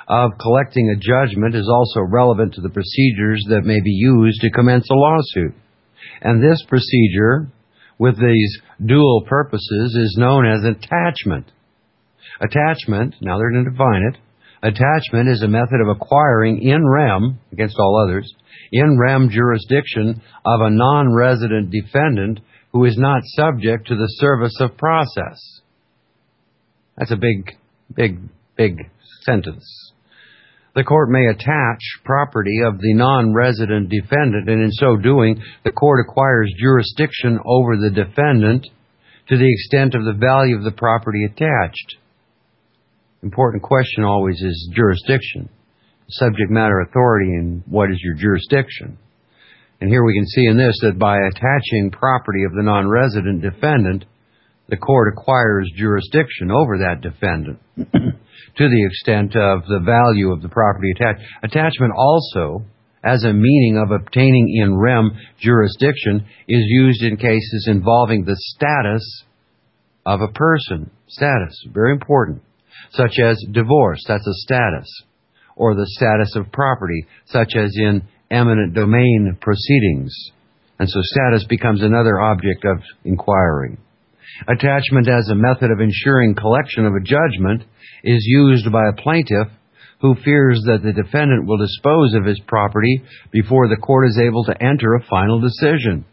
of collecting a judgment is also relevant to the procedures that may be used to commence a lawsuit. And this procedure, with these dual purposes, is known as attachment. Attachment, now they're going to define it, attachment is a method of acquiring in rem, against all others, in rem jurisdiction of a non-resident defendant who is not subject to the service of process. That's a big sentence. The court may attach property of the non-resident defendant, and in so doing, the court acquires jurisdiction over the defendant to the extent of the value of the property attached. Important question always is jurisdiction. Subject matter authority, and what is your jurisdiction? And here we can see in this that by attaching property of the non-resident defendant, the court acquires jurisdiction over that defendant to the extent of the value of the property attached. Attachment also, as a meaning of obtaining in rem jurisdiction, is used in cases involving the status of a person. Status, very important. Such as divorce, that's a status. Or the status of property, such as in eminent domain proceedings. And so status becomes another object of inquiry. Attachment as a method of ensuring collection of a judgment is used by a plaintiff who fears that the defendant will dispose of his property before the court is able to enter a final decision.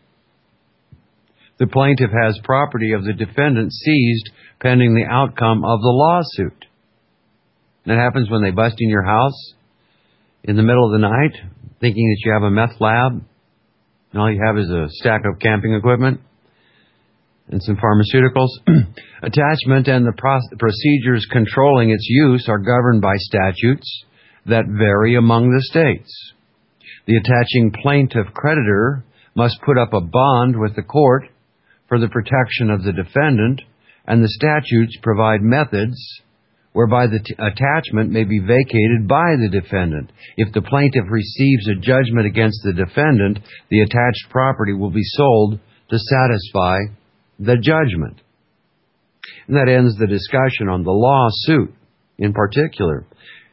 The plaintiff has property of the defendant seized pending the outcome of the lawsuit. That happens when they bust in your house in the middle of the night, thinking that you have a meth lab, and all you have is a stack of camping equipment and some pharmaceuticals. Attachment and the procedures controlling its use are governed by statutes that vary among the states. The attaching plaintiff creditor must put up a bond with the court for the protection of the defendant, and the statutes provide methods whereby the attachment may be vacated by the defendant. If the plaintiff receives a judgment against the defendant, the attached property will be sold to satisfy the judgment. And that ends the discussion on the lawsuit in particular.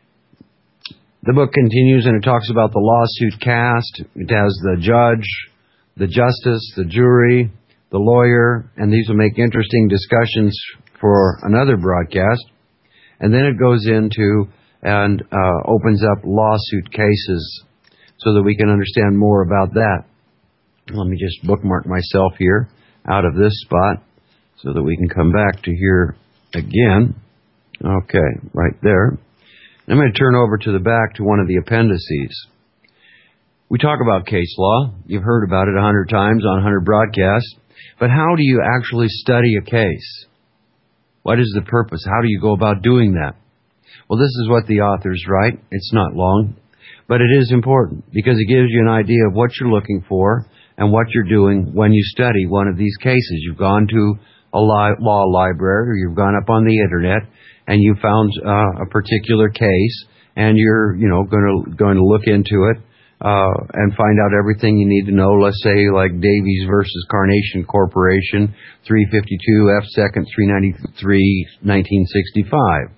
The book continues and it talks about the lawsuit cast. It has the judge, the justice, the jury, the lawyer, and these will make interesting discussions for another broadcast. And then it goes into and opens up lawsuit cases so that we can understand more about that. Let me just bookmark myself here out of this spot so that we can come back to here again. Okay, right there. I'm going to turn over to the back to one of the appendices. We talk about case law. You've heard about it 100 times on 100 broadcasts. But how do you actually study a case? What is the purpose? How do you go about doing that? Well, this is what the authors write. It's not long, but it is important because it gives you an idea of what you're looking for and what you're doing when you study one of these cases. You've gone to a law library or you've gone up on the internet and you found a particular case and you're going to look into it and find out everything you need to know. Let's say like Davies versus Carnation Corporation, 352 F. 2nd, 393, 1965.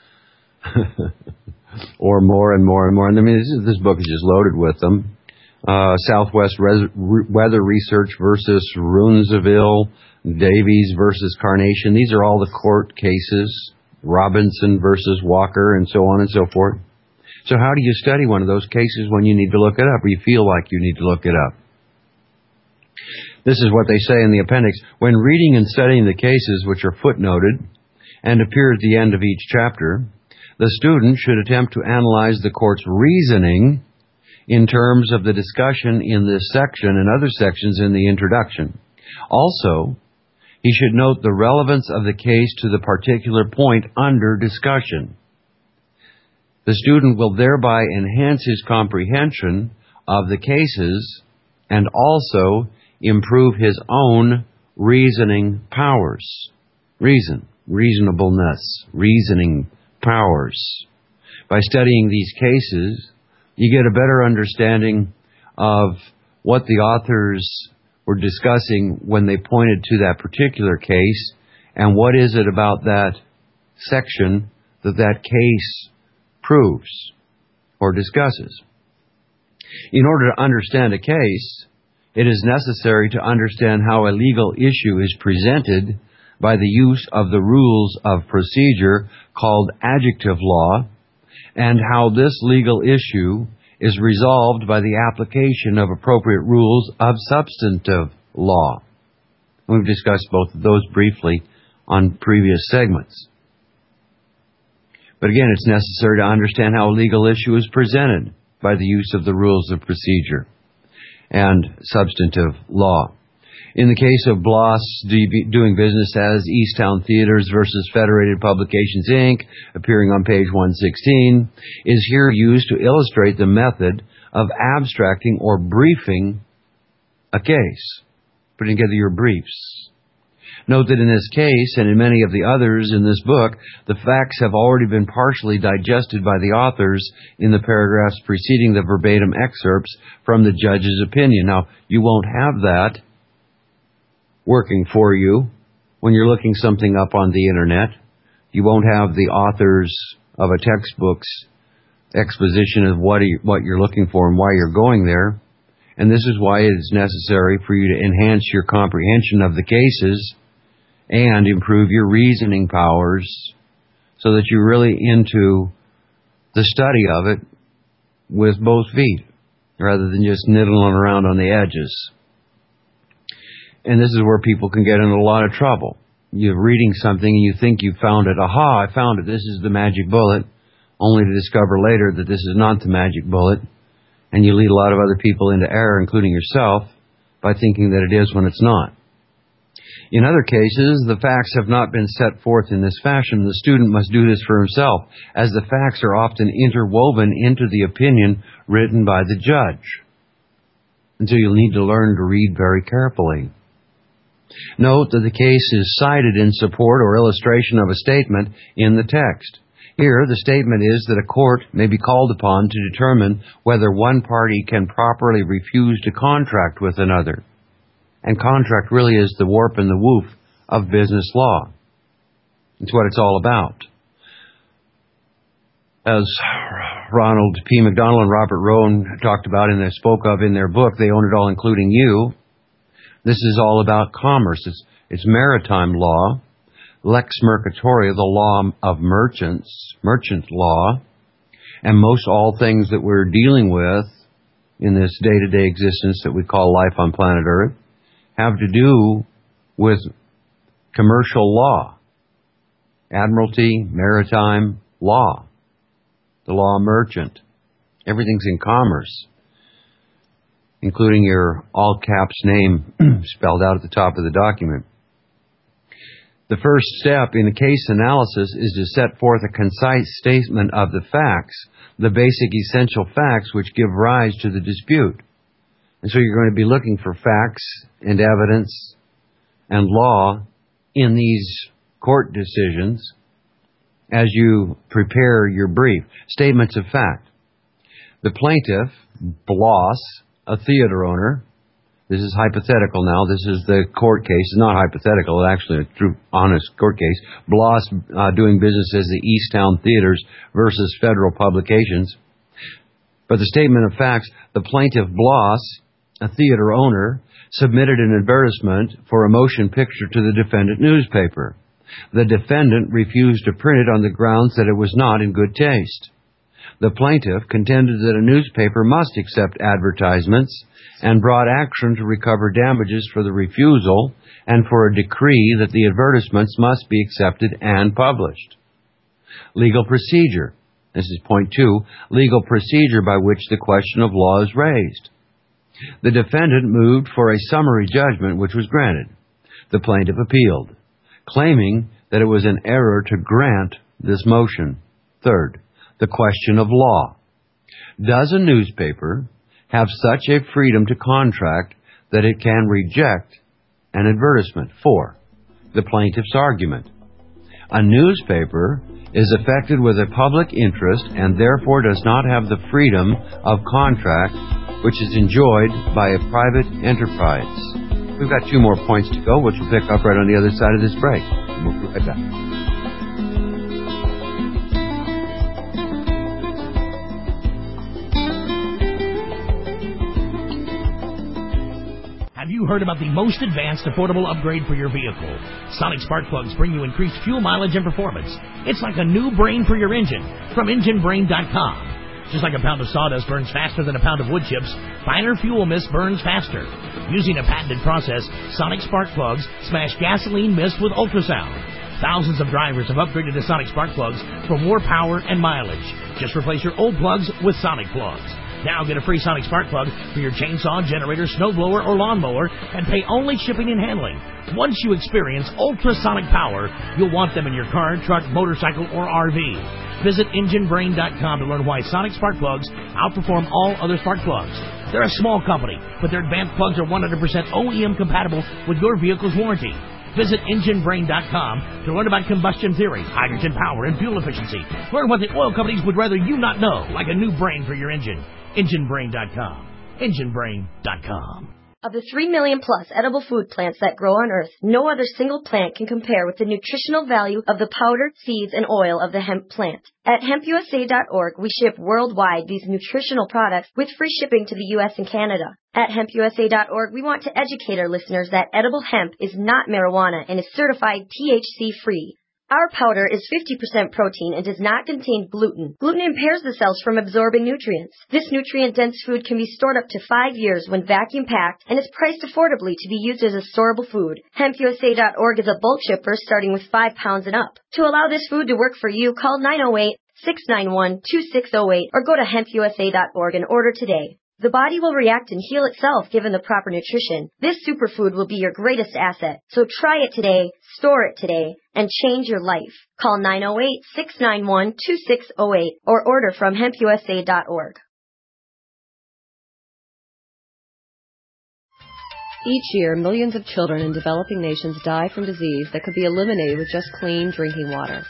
Or more and more and more. And I mean, this book is just loaded with them. Southwest Weather Research versus Runesville, Davies versus Carnation. These are all the court cases. Robinson versus Walker, and so on and so forth. So how do you study one of those cases when you need to look it up, or you feel like you need to look it up? This is what they say in the appendix. When reading and studying the cases which are footnoted and appear at the end of each chapter, the student should attempt to analyze the court's reasoning in terms of the discussion in this section and other sections in the introduction. Also, he should note the relevance of the case to the particular point under discussion. The student will thereby enhance his comprehension of the cases and also improve his own reasoning powers. Reasonableness, reasoning powers. By studying these cases, you get a better understanding of what the authors were discussing when they pointed to that particular case, and what is it about that section that case proves or discusses. In order to understand a case, it is necessary to understand how a legal issue is presented by the use of the rules of procedure called adjective law, and how this legal issue is resolved by the application of appropriate rules of substantive law. We've discussed both of those briefly on previous segments. But again, it's necessary to understand how a legal issue is presented by the use of the rules of procedure and substantive law. In the case of Bloss doing business as Easttown Theaters versus Federated Publications, Inc., appearing on page 116, is here used to illustrate the method of abstracting or briefing a case, putting together your briefs. Note that in this case, and in many of the others in this book, the facts have already been partially digested by the authors in the paragraphs preceding the verbatim excerpts from the judge's opinion. Now, you won't have that working for you when you're looking something up on the internet. You won't have the authors of a textbook's exposition of what you're looking for and why you're going there. And this is why it is necessary for you to enhance your comprehension of the cases and improve your reasoning powers so that you're really into the study of it with both feet rather than just niddling around on the edges. And this is where people can get in a lot of trouble. You're reading something and you think you found it. Aha, I found it. This is the magic bullet, only to discover later that this is not the magic bullet. And you lead a lot of other people into error, including yourself, by thinking that it is when it's not. In other cases, the facts have not been set forth in this fashion. The student must do this for himself, as the facts are often interwoven into the opinion written by the judge. And so you'll need to learn to read very carefully. Note that the case is cited in support or illustration of a statement in the text. Here, the statement is that a court may be called upon to determine whether one party can properly refuse to contract with another. And contract really is the warp and the woof of business law. It's what it's all about. As Ronald P. McDonald and Robert Rowan talked about and they spoke of in their book, They Own It All, Including You, this is all about commerce. It's maritime law, lex mercatoria, the law of merchants, merchant law, and most all things that we're dealing with in this day-to-day existence that we call life on planet Earth have to do with commercial law, admiralty, maritime law, the law merchant. Everything's in commerce, including your all-caps name spelled out at the top of the document. The first step in a case analysis is to set forth a concise statement of the facts, the basic essential facts which give rise to the dispute. And so you're going to be looking for facts and evidence and law in these court decisions as you prepare your brief. Statements of fact. The plaintiff, Bloss, a theater owner, this is hypothetical now, this is the court case, it's not hypothetical, it's actually a true, honest court case. Bloss doing business as the Easttown Theaters versus Federal Publications. But the statement of facts, the plaintiff, Bloss, a theater owner, submitted an advertisement for a motion picture to the defendant newspaper. The defendant refused to print it on the grounds that it was not in good taste. The plaintiff contended that a newspaper must accept advertisements and brought action to recover damages for the refusal and for a decree that the advertisements must be accepted and published. Legal procedure. This is point 2. Legal procedure by which the question of law is raised. The defendant moved for a summary judgment which was granted. The plaintiff appealed, claiming that it was an error to grant this motion. Third, the question of law. Does a newspaper have such a freedom to contract that it can reject an advertisement? 4, the plaintiff's argument. A newspaper is affected with a public interest and therefore does not have the freedom of contract which is enjoyed by a private enterprise. We've got 2 more points to go, which we'll pick up right on the other side of this break. We'll be right back. you heard about the most advanced affordable upgrade for your vehicle? Sonic spark plugs bring you increased fuel mileage and performance. It's like a new brain for your engine from EngineBrain.com. Just like a pound of sawdust burns faster than a pound of wood chips, finer fuel mist burns faster. Using a patented process, Sonic spark plugs smash gasoline mist with ultrasound. Thousands of drivers have upgraded to Sonic spark plugs for more power and mileage. Just replace your old plugs with Sonic plugs. Now get a free Sonic spark plug for your chainsaw, generator, snowblower, or lawnmower and pay only shipping and handling. Once you experience ultrasonic power, you'll want them in your car, truck, motorcycle, or RV. Visit EngineBrain.com to learn why Sonic spark plugs outperform all other spark plugs. They're a small company, but their advanced plugs are 100% OEM compatible with your vehicle's warranty. Visit EngineBrain.com to learn about combustion theory, hydrogen power, and fuel efficiency. Learn what the oil companies would rather you not know, like a new brain for your engine. EngineBrain.com. EngineBrain.com. Of the 3 million plus edible food plants that grow on Earth, no other single plant can compare with the nutritional value of the powder, seeds, and oil of the hemp plant. At hempusa.org, we ship worldwide these nutritional products with free shipping to the U.S. and Canada. At hempusa.org, we want to educate our listeners that edible hemp is not marijuana and is certified THC-free. Our powder is 50% protein and does not contain gluten. Gluten impairs the cells from absorbing nutrients. This nutrient-dense food can be stored up to 5 years when vacuum-packed and is priced affordably to be used as a storable food. HempUSA.org is a bulk shipper starting with 5 pounds and up. To allow this food to work for you, call 908-691-2608 or go to HempUSA.org and order today. The body will react and heal itself given the proper nutrition. This superfood will be your greatest asset. So try it today, store it today, and change your life. Call 908-691-2608 or order from hempusa.org. Each year, millions of children in developing nations die from disease that could be eliminated with just clean drinking water.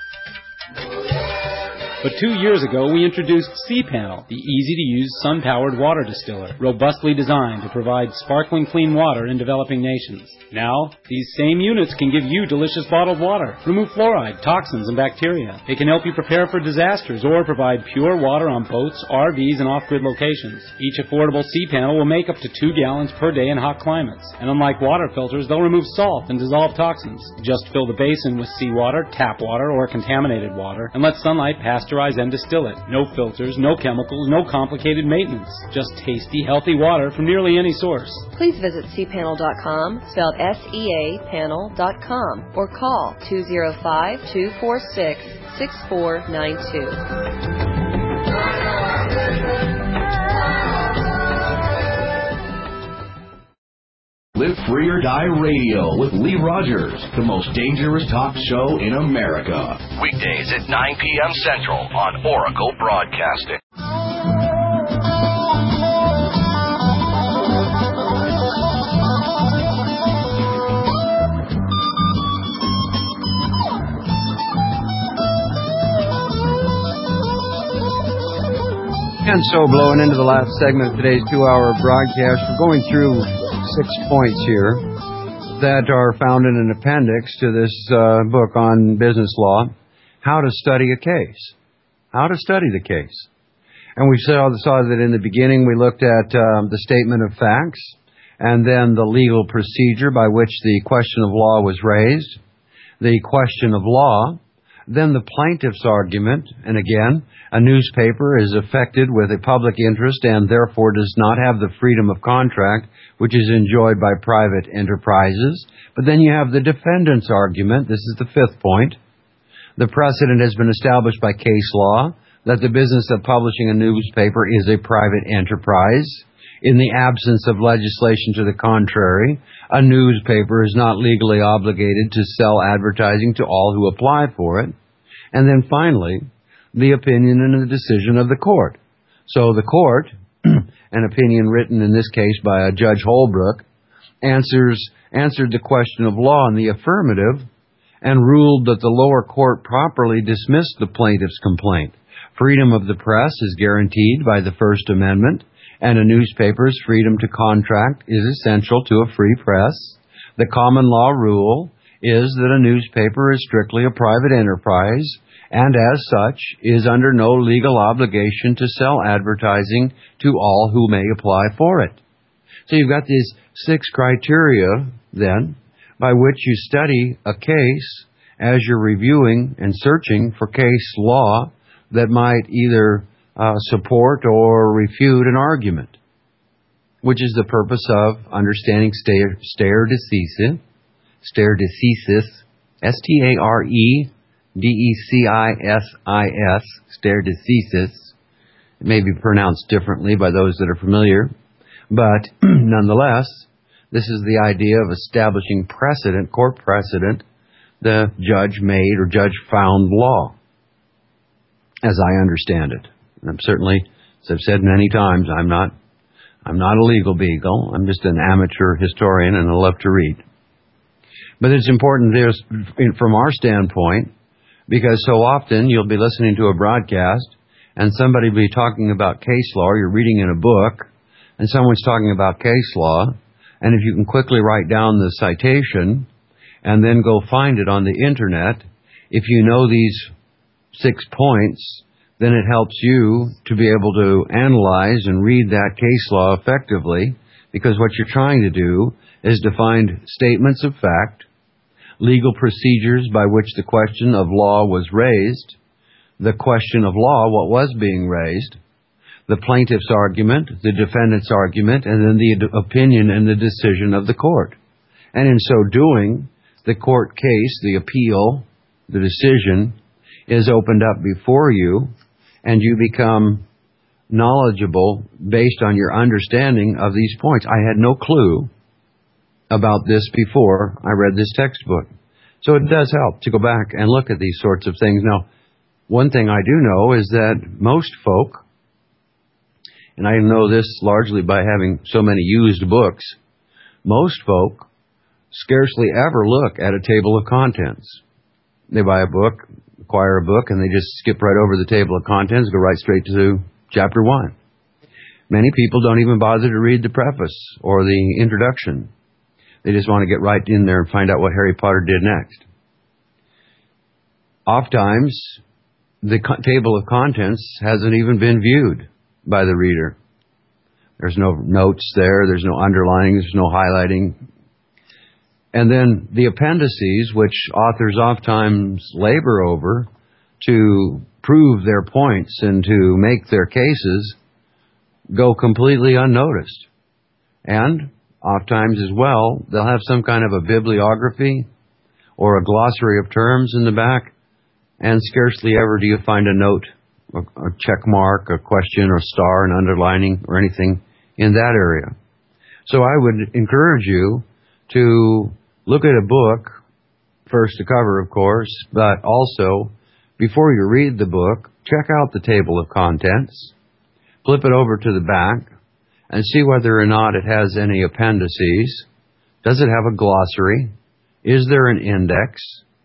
But 2 years ago, we introduced C-Panel, the easy-to-use sun-powered water distiller, robustly designed to provide sparkling clean water in developing nations. Now, these same units can give you delicious bottled water, remove fluoride, toxins, and bacteria. They can help you prepare for disasters or provide pure water on boats, RVs, and off-grid locations. Each affordable C-Panel will make up to 2 gallons per day in hot climates. And unlike water filters, they'll remove salt and dissolve toxins. Just fill the basin with seawater, tap water, or contaminated water, and let sunlight pasteurize and distill it. No filters, no chemicals, no complicated maintenance. Just tasty, healthy water from nearly any source. Please visit cpanel.com, spelled S-E-A, panel.com, or call 205-246-6492. Live Free or Die Radio with Lee Rogers, the most dangerous talk show in America. Weekdays at 9 p.m. Central on Oracle Broadcasting. And so, blowing into the last segment of today's 2-hour broadcast, we're going through 6 points here that are found in an appendix to this book on business law, How to Study a Case. How to study the case. And we saw that in the beginning we looked at the statement of facts and then the legal procedure by which the question of law was raised, the question of law, then the plaintiff's argument, and again, a newspaper is affected with a public interest and therefore does not have the freedom of contract which is enjoyed by private enterprises. But then you have the defendant's argument. This is the 5th point. The precedent has been established by case law that the business of publishing a newspaper is a private enterprise. In the absence of legislation to the contrary, a newspaper is not legally obligated to sell advertising to all who apply for it. And then finally, the opinion and the decision of the court. So the court, an opinion written in this case by a Judge Holbrook, answered the question of law in the affirmative and ruled that the lower court properly dismissed the plaintiff's complaint. Freedom of the press is guaranteed by the First Amendment, and a newspaper's freedom to contract is essential to a free press. The common law rule is that a newspaper is strictly a private enterprise and as such is under no legal obligation to sell advertising to all who may apply for it. So you've got these 6 criteria, then, by which you study a case as you're reviewing and searching for case law that might either support or refute an argument, which is the purpose of understanding stare decisis, S-T-A-R-E-D-E-C-I-S-I-S, stare decisis. It may be pronounced differently by those that are familiar, but nonetheless, this is the idea of establishing precedent, court precedent, the judge made or judge found law, as I understand it. And I'm certainly, as I've said many times, I'm not a legal beagle. I'm just an amateur historian and I love to read. But it's important from our standpoint, because so often you'll be listening to a broadcast and somebody will be talking about case law, or you're reading in a book, and someone's talking about case law, and if you can quickly write down the citation and then go find it on the internet, if you know these 6 points, then it helps you to be able to analyze and read that case law effectively, because what you're trying to do is to find statements of fact, legal procedures by which the question of law was raised, the question of law, what was being raised, the plaintiff's argument, the defendant's argument, and then the opinion and the decision of the court. And in so doing, the court case, the appeal, the decision, is opened up before you, and you become knowledgeable based on your understanding of these points. I had no clue about this before I read this textbook. So it does help to go back and look at these sorts of things. Now, one thing I do know is that most folk, and I know this largely by having so many used books, most folk scarcely ever look at a table of contents. They buy a book, acquire a book, and they just skip right over the table of contents, go right straight to chapter 1. Many people don't even bother to read the preface or the introduction. They just want to get right in there and find out what Harry Potter did next. Oftentimes, the table of contents hasn't even been viewed by the reader. There's no notes there, there's no underlining, there's no highlighting. And then the appendices, which authors oftentimes labor over to prove their points and to make their cases, go completely unnoticed. And oftentimes as well, they'll have some kind of a bibliography or a glossary of terms in the back, and scarcely ever do you find a note, a check mark, a question, or star, an underlining, or anything in that area. So I would encourage you to look at a book, first the cover, of course, but also, before you read the book, check out the table of contents, flip it over to the back, and see whether or not it has any appendices. Does it have a glossary? Is there an index?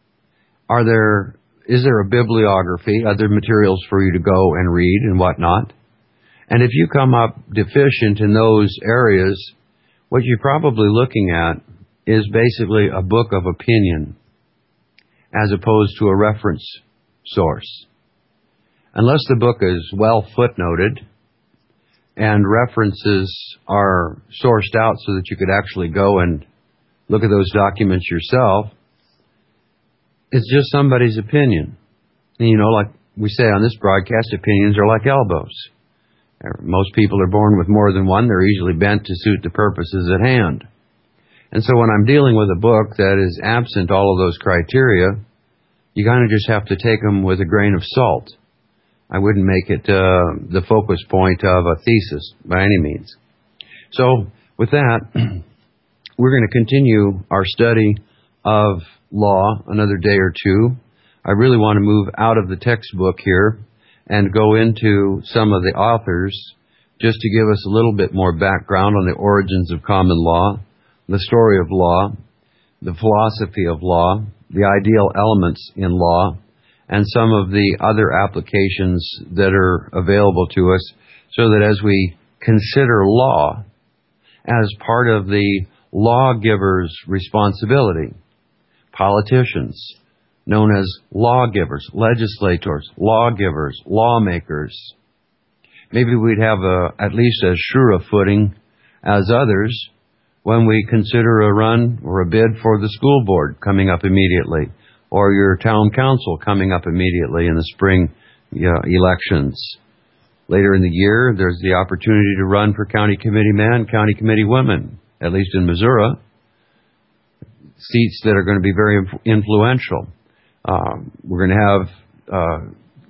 Is there a bibliography, other materials for you to go and read and whatnot? And if you come up deficient in those areas, what you're probably looking at is basically a book of opinion as opposed to a reference source. Unless the book is well footnoted and references are sourced out so that you could actually go and look at those documents yourself, it's just somebody's opinion. And you know, like we say on this broadcast, opinions are like elbows. Most people are born with more than one. They're easily bent to suit the purposes at hand. And so when I'm dealing with a book that is absent all of those criteria, you kind of just have to take them with a grain of salt. I wouldn't make it the focus point of a thesis by any means. So with that, we're going to continue our study of law another day or two. I really want to move out of the textbook here and go into some of the authors just to give us a little bit more background on the origins of common law, the story of law, the philosophy of law, the ideal elements in law, and some of the other applications that are available to us, so that as we consider law as part of the lawgiver's responsibility, politicians, known as lawgivers, legislators, lawgivers, lawmakers, maybe we'd have at least as sure a footing as others when we consider a run or a bid for the school board coming up immediately, or your town council coming up immediately in the spring elections. Later in the year, there's the opportunity to run for county committee man, county committee women, at least in Missouri, seats that are going to be very influential. We're going to have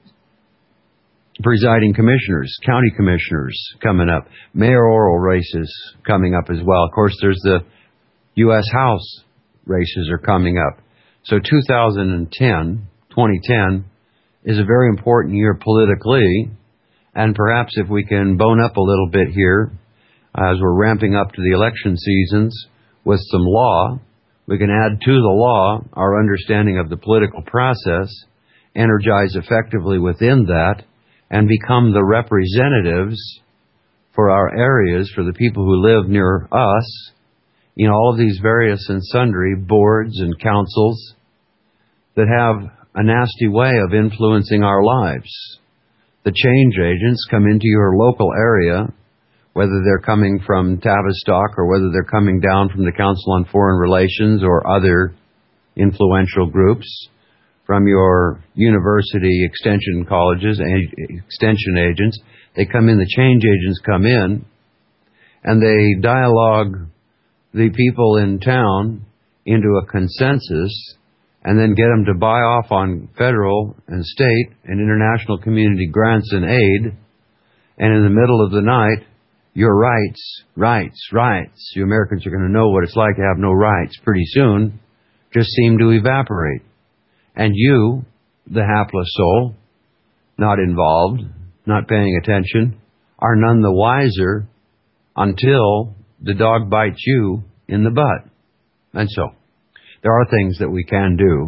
presiding commissioners, county commissioners coming up, mayoral races coming up as well. Of course, there's the U.S. House races are coming up. So 2010 is a very important year politically, and perhaps if we can bone up a little bit here as we're ramping up to the election seasons with some law, we can add to the law our understanding of the political process, energize effectively within that, and become the representatives for our areas, for the people who live near us, in all of these various and sundry boards and councils that have a nasty way of influencing our lives. The change agents come into your local area, whether they're coming from Tavistock or whether they're coming down from the Council on Foreign Relations or other influential groups, from your university extension colleges, extension agents. They come in, the change agents come in, and they dialogue the people in town into a consensus and then get them to buy off on federal and state and international community grants and aid. And in the middle of the night, your rights. You Americans are going to know what it's like to have no rights pretty soon, just seem to evaporate. And you, the hapless soul, not involved, not paying attention, are none the wiser until the dog bites you in the butt. And so, there are things that we can do.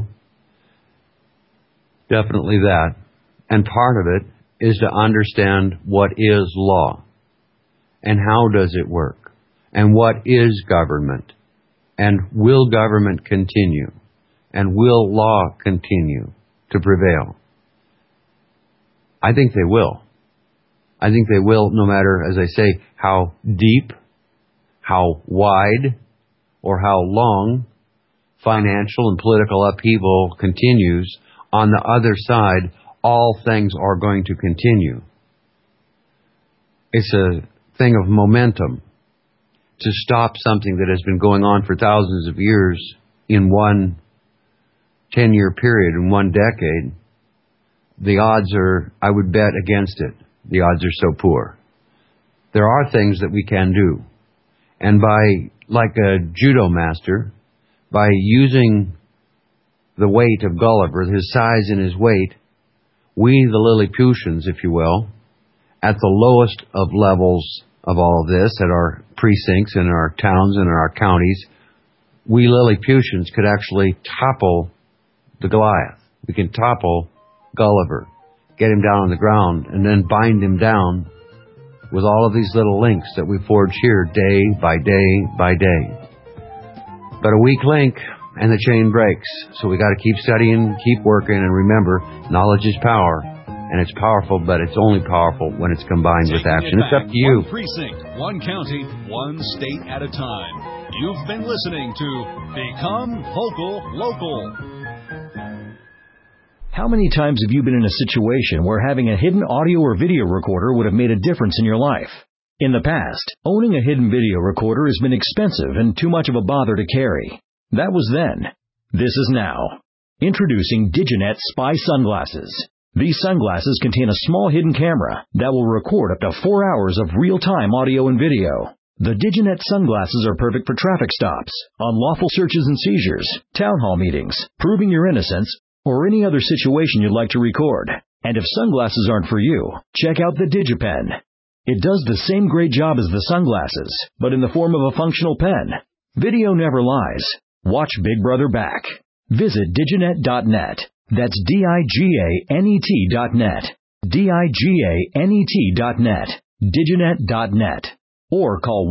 Definitely that. And part of it is to understand what is law. And how does it work? And what is government? And will government continue? And will law continue to prevail? I think they will. I think they will, no matter, as I say, how deep, how wide, or how long financial and political upheaval continues. On the other side, all things are going to continue. It's a thing of momentum to stop something that has been going on for thousands of years in one 10-year period, in one decade. The odds are, I would bet against it. The odds are so poor. There are things that we can do. And by, like a judo master, by using the weight of Gulliver, his size and his weight, we, the Lilliputians, if you will, at the lowest of levels of all of this, at our precincts and our towns and our counties, we Lilliputians could actually topple the Goliath. We can topple Gulliver, get him down on the ground, and then bind him down with all of these little links that we forge here day by day by day. But a weak link and the chain breaks. So we got to keep studying, keep working, and remember, knowledge is power. And it's powerful, but it's only powerful when it's combined with action. It's up to you. One precinct, one county, one state at a time. You've been listening to Become Vocal Local. How many times have you been in a situation where having a hidden audio or video recorder would have made a difference in your life? In the past, owning a hidden video recorder has been expensive and too much of a bother to carry. That was then. This is now. Introducing Diginet Spy Sunglasses. These sunglasses contain a small hidden camera that will record up to 4 hours of real-time audio and video. The Diginet sunglasses are perfect for traffic stops, unlawful searches and seizures, town hall meetings, proving your innocence, or any other situation you'd like to record. And if sunglasses aren't for you, check out the DigiPen. It does the same great job as the sunglasses, but in the form of a functional pen. Video never lies. Watch Big Brother back. Visit diginet.net. That's DIGANET.net. DIGANET.net. Diginet.net. Or call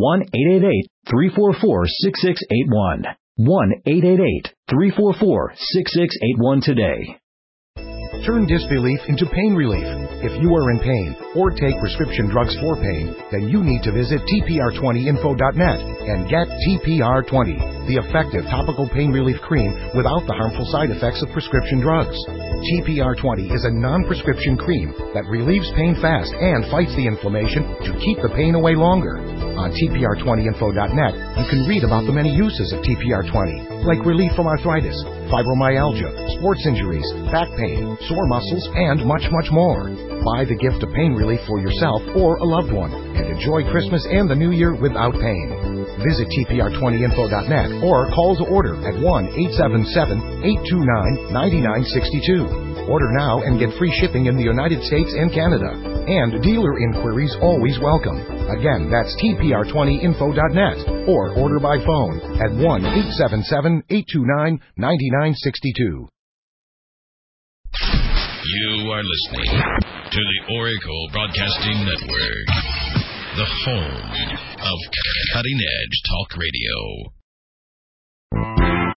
1-888-344-6681. 1-888-344-6681 today. Turn disbelief into pain relief. If you are in pain or take prescription drugs for pain, then you need to visit TPR20info.net and get TPR20, the effective topical pain relief cream without the harmful side effects of prescription drugs. TPR20 is a non-prescription cream that relieves pain fast and fights the inflammation to keep the pain away longer. On TPR20info.net, you can read about the many uses of TPR20, like relief from arthritis, fibromyalgia, sports injuries, back pain, sore muscles, and much, much more. Buy the gift of pain relief for yourself or a loved one and enjoy Christmas and the New Year without pain. Visit TPR20info.net or call to order at 1-877-829-9962. Order now and get free shipping in the United States and Canada. And dealer inquiries always welcome. Again, that's TPR20info.net or order by phone at 1-877-829-9962. You are listening to the Oracle Broadcasting Network, the home of cutting-edge talk radio.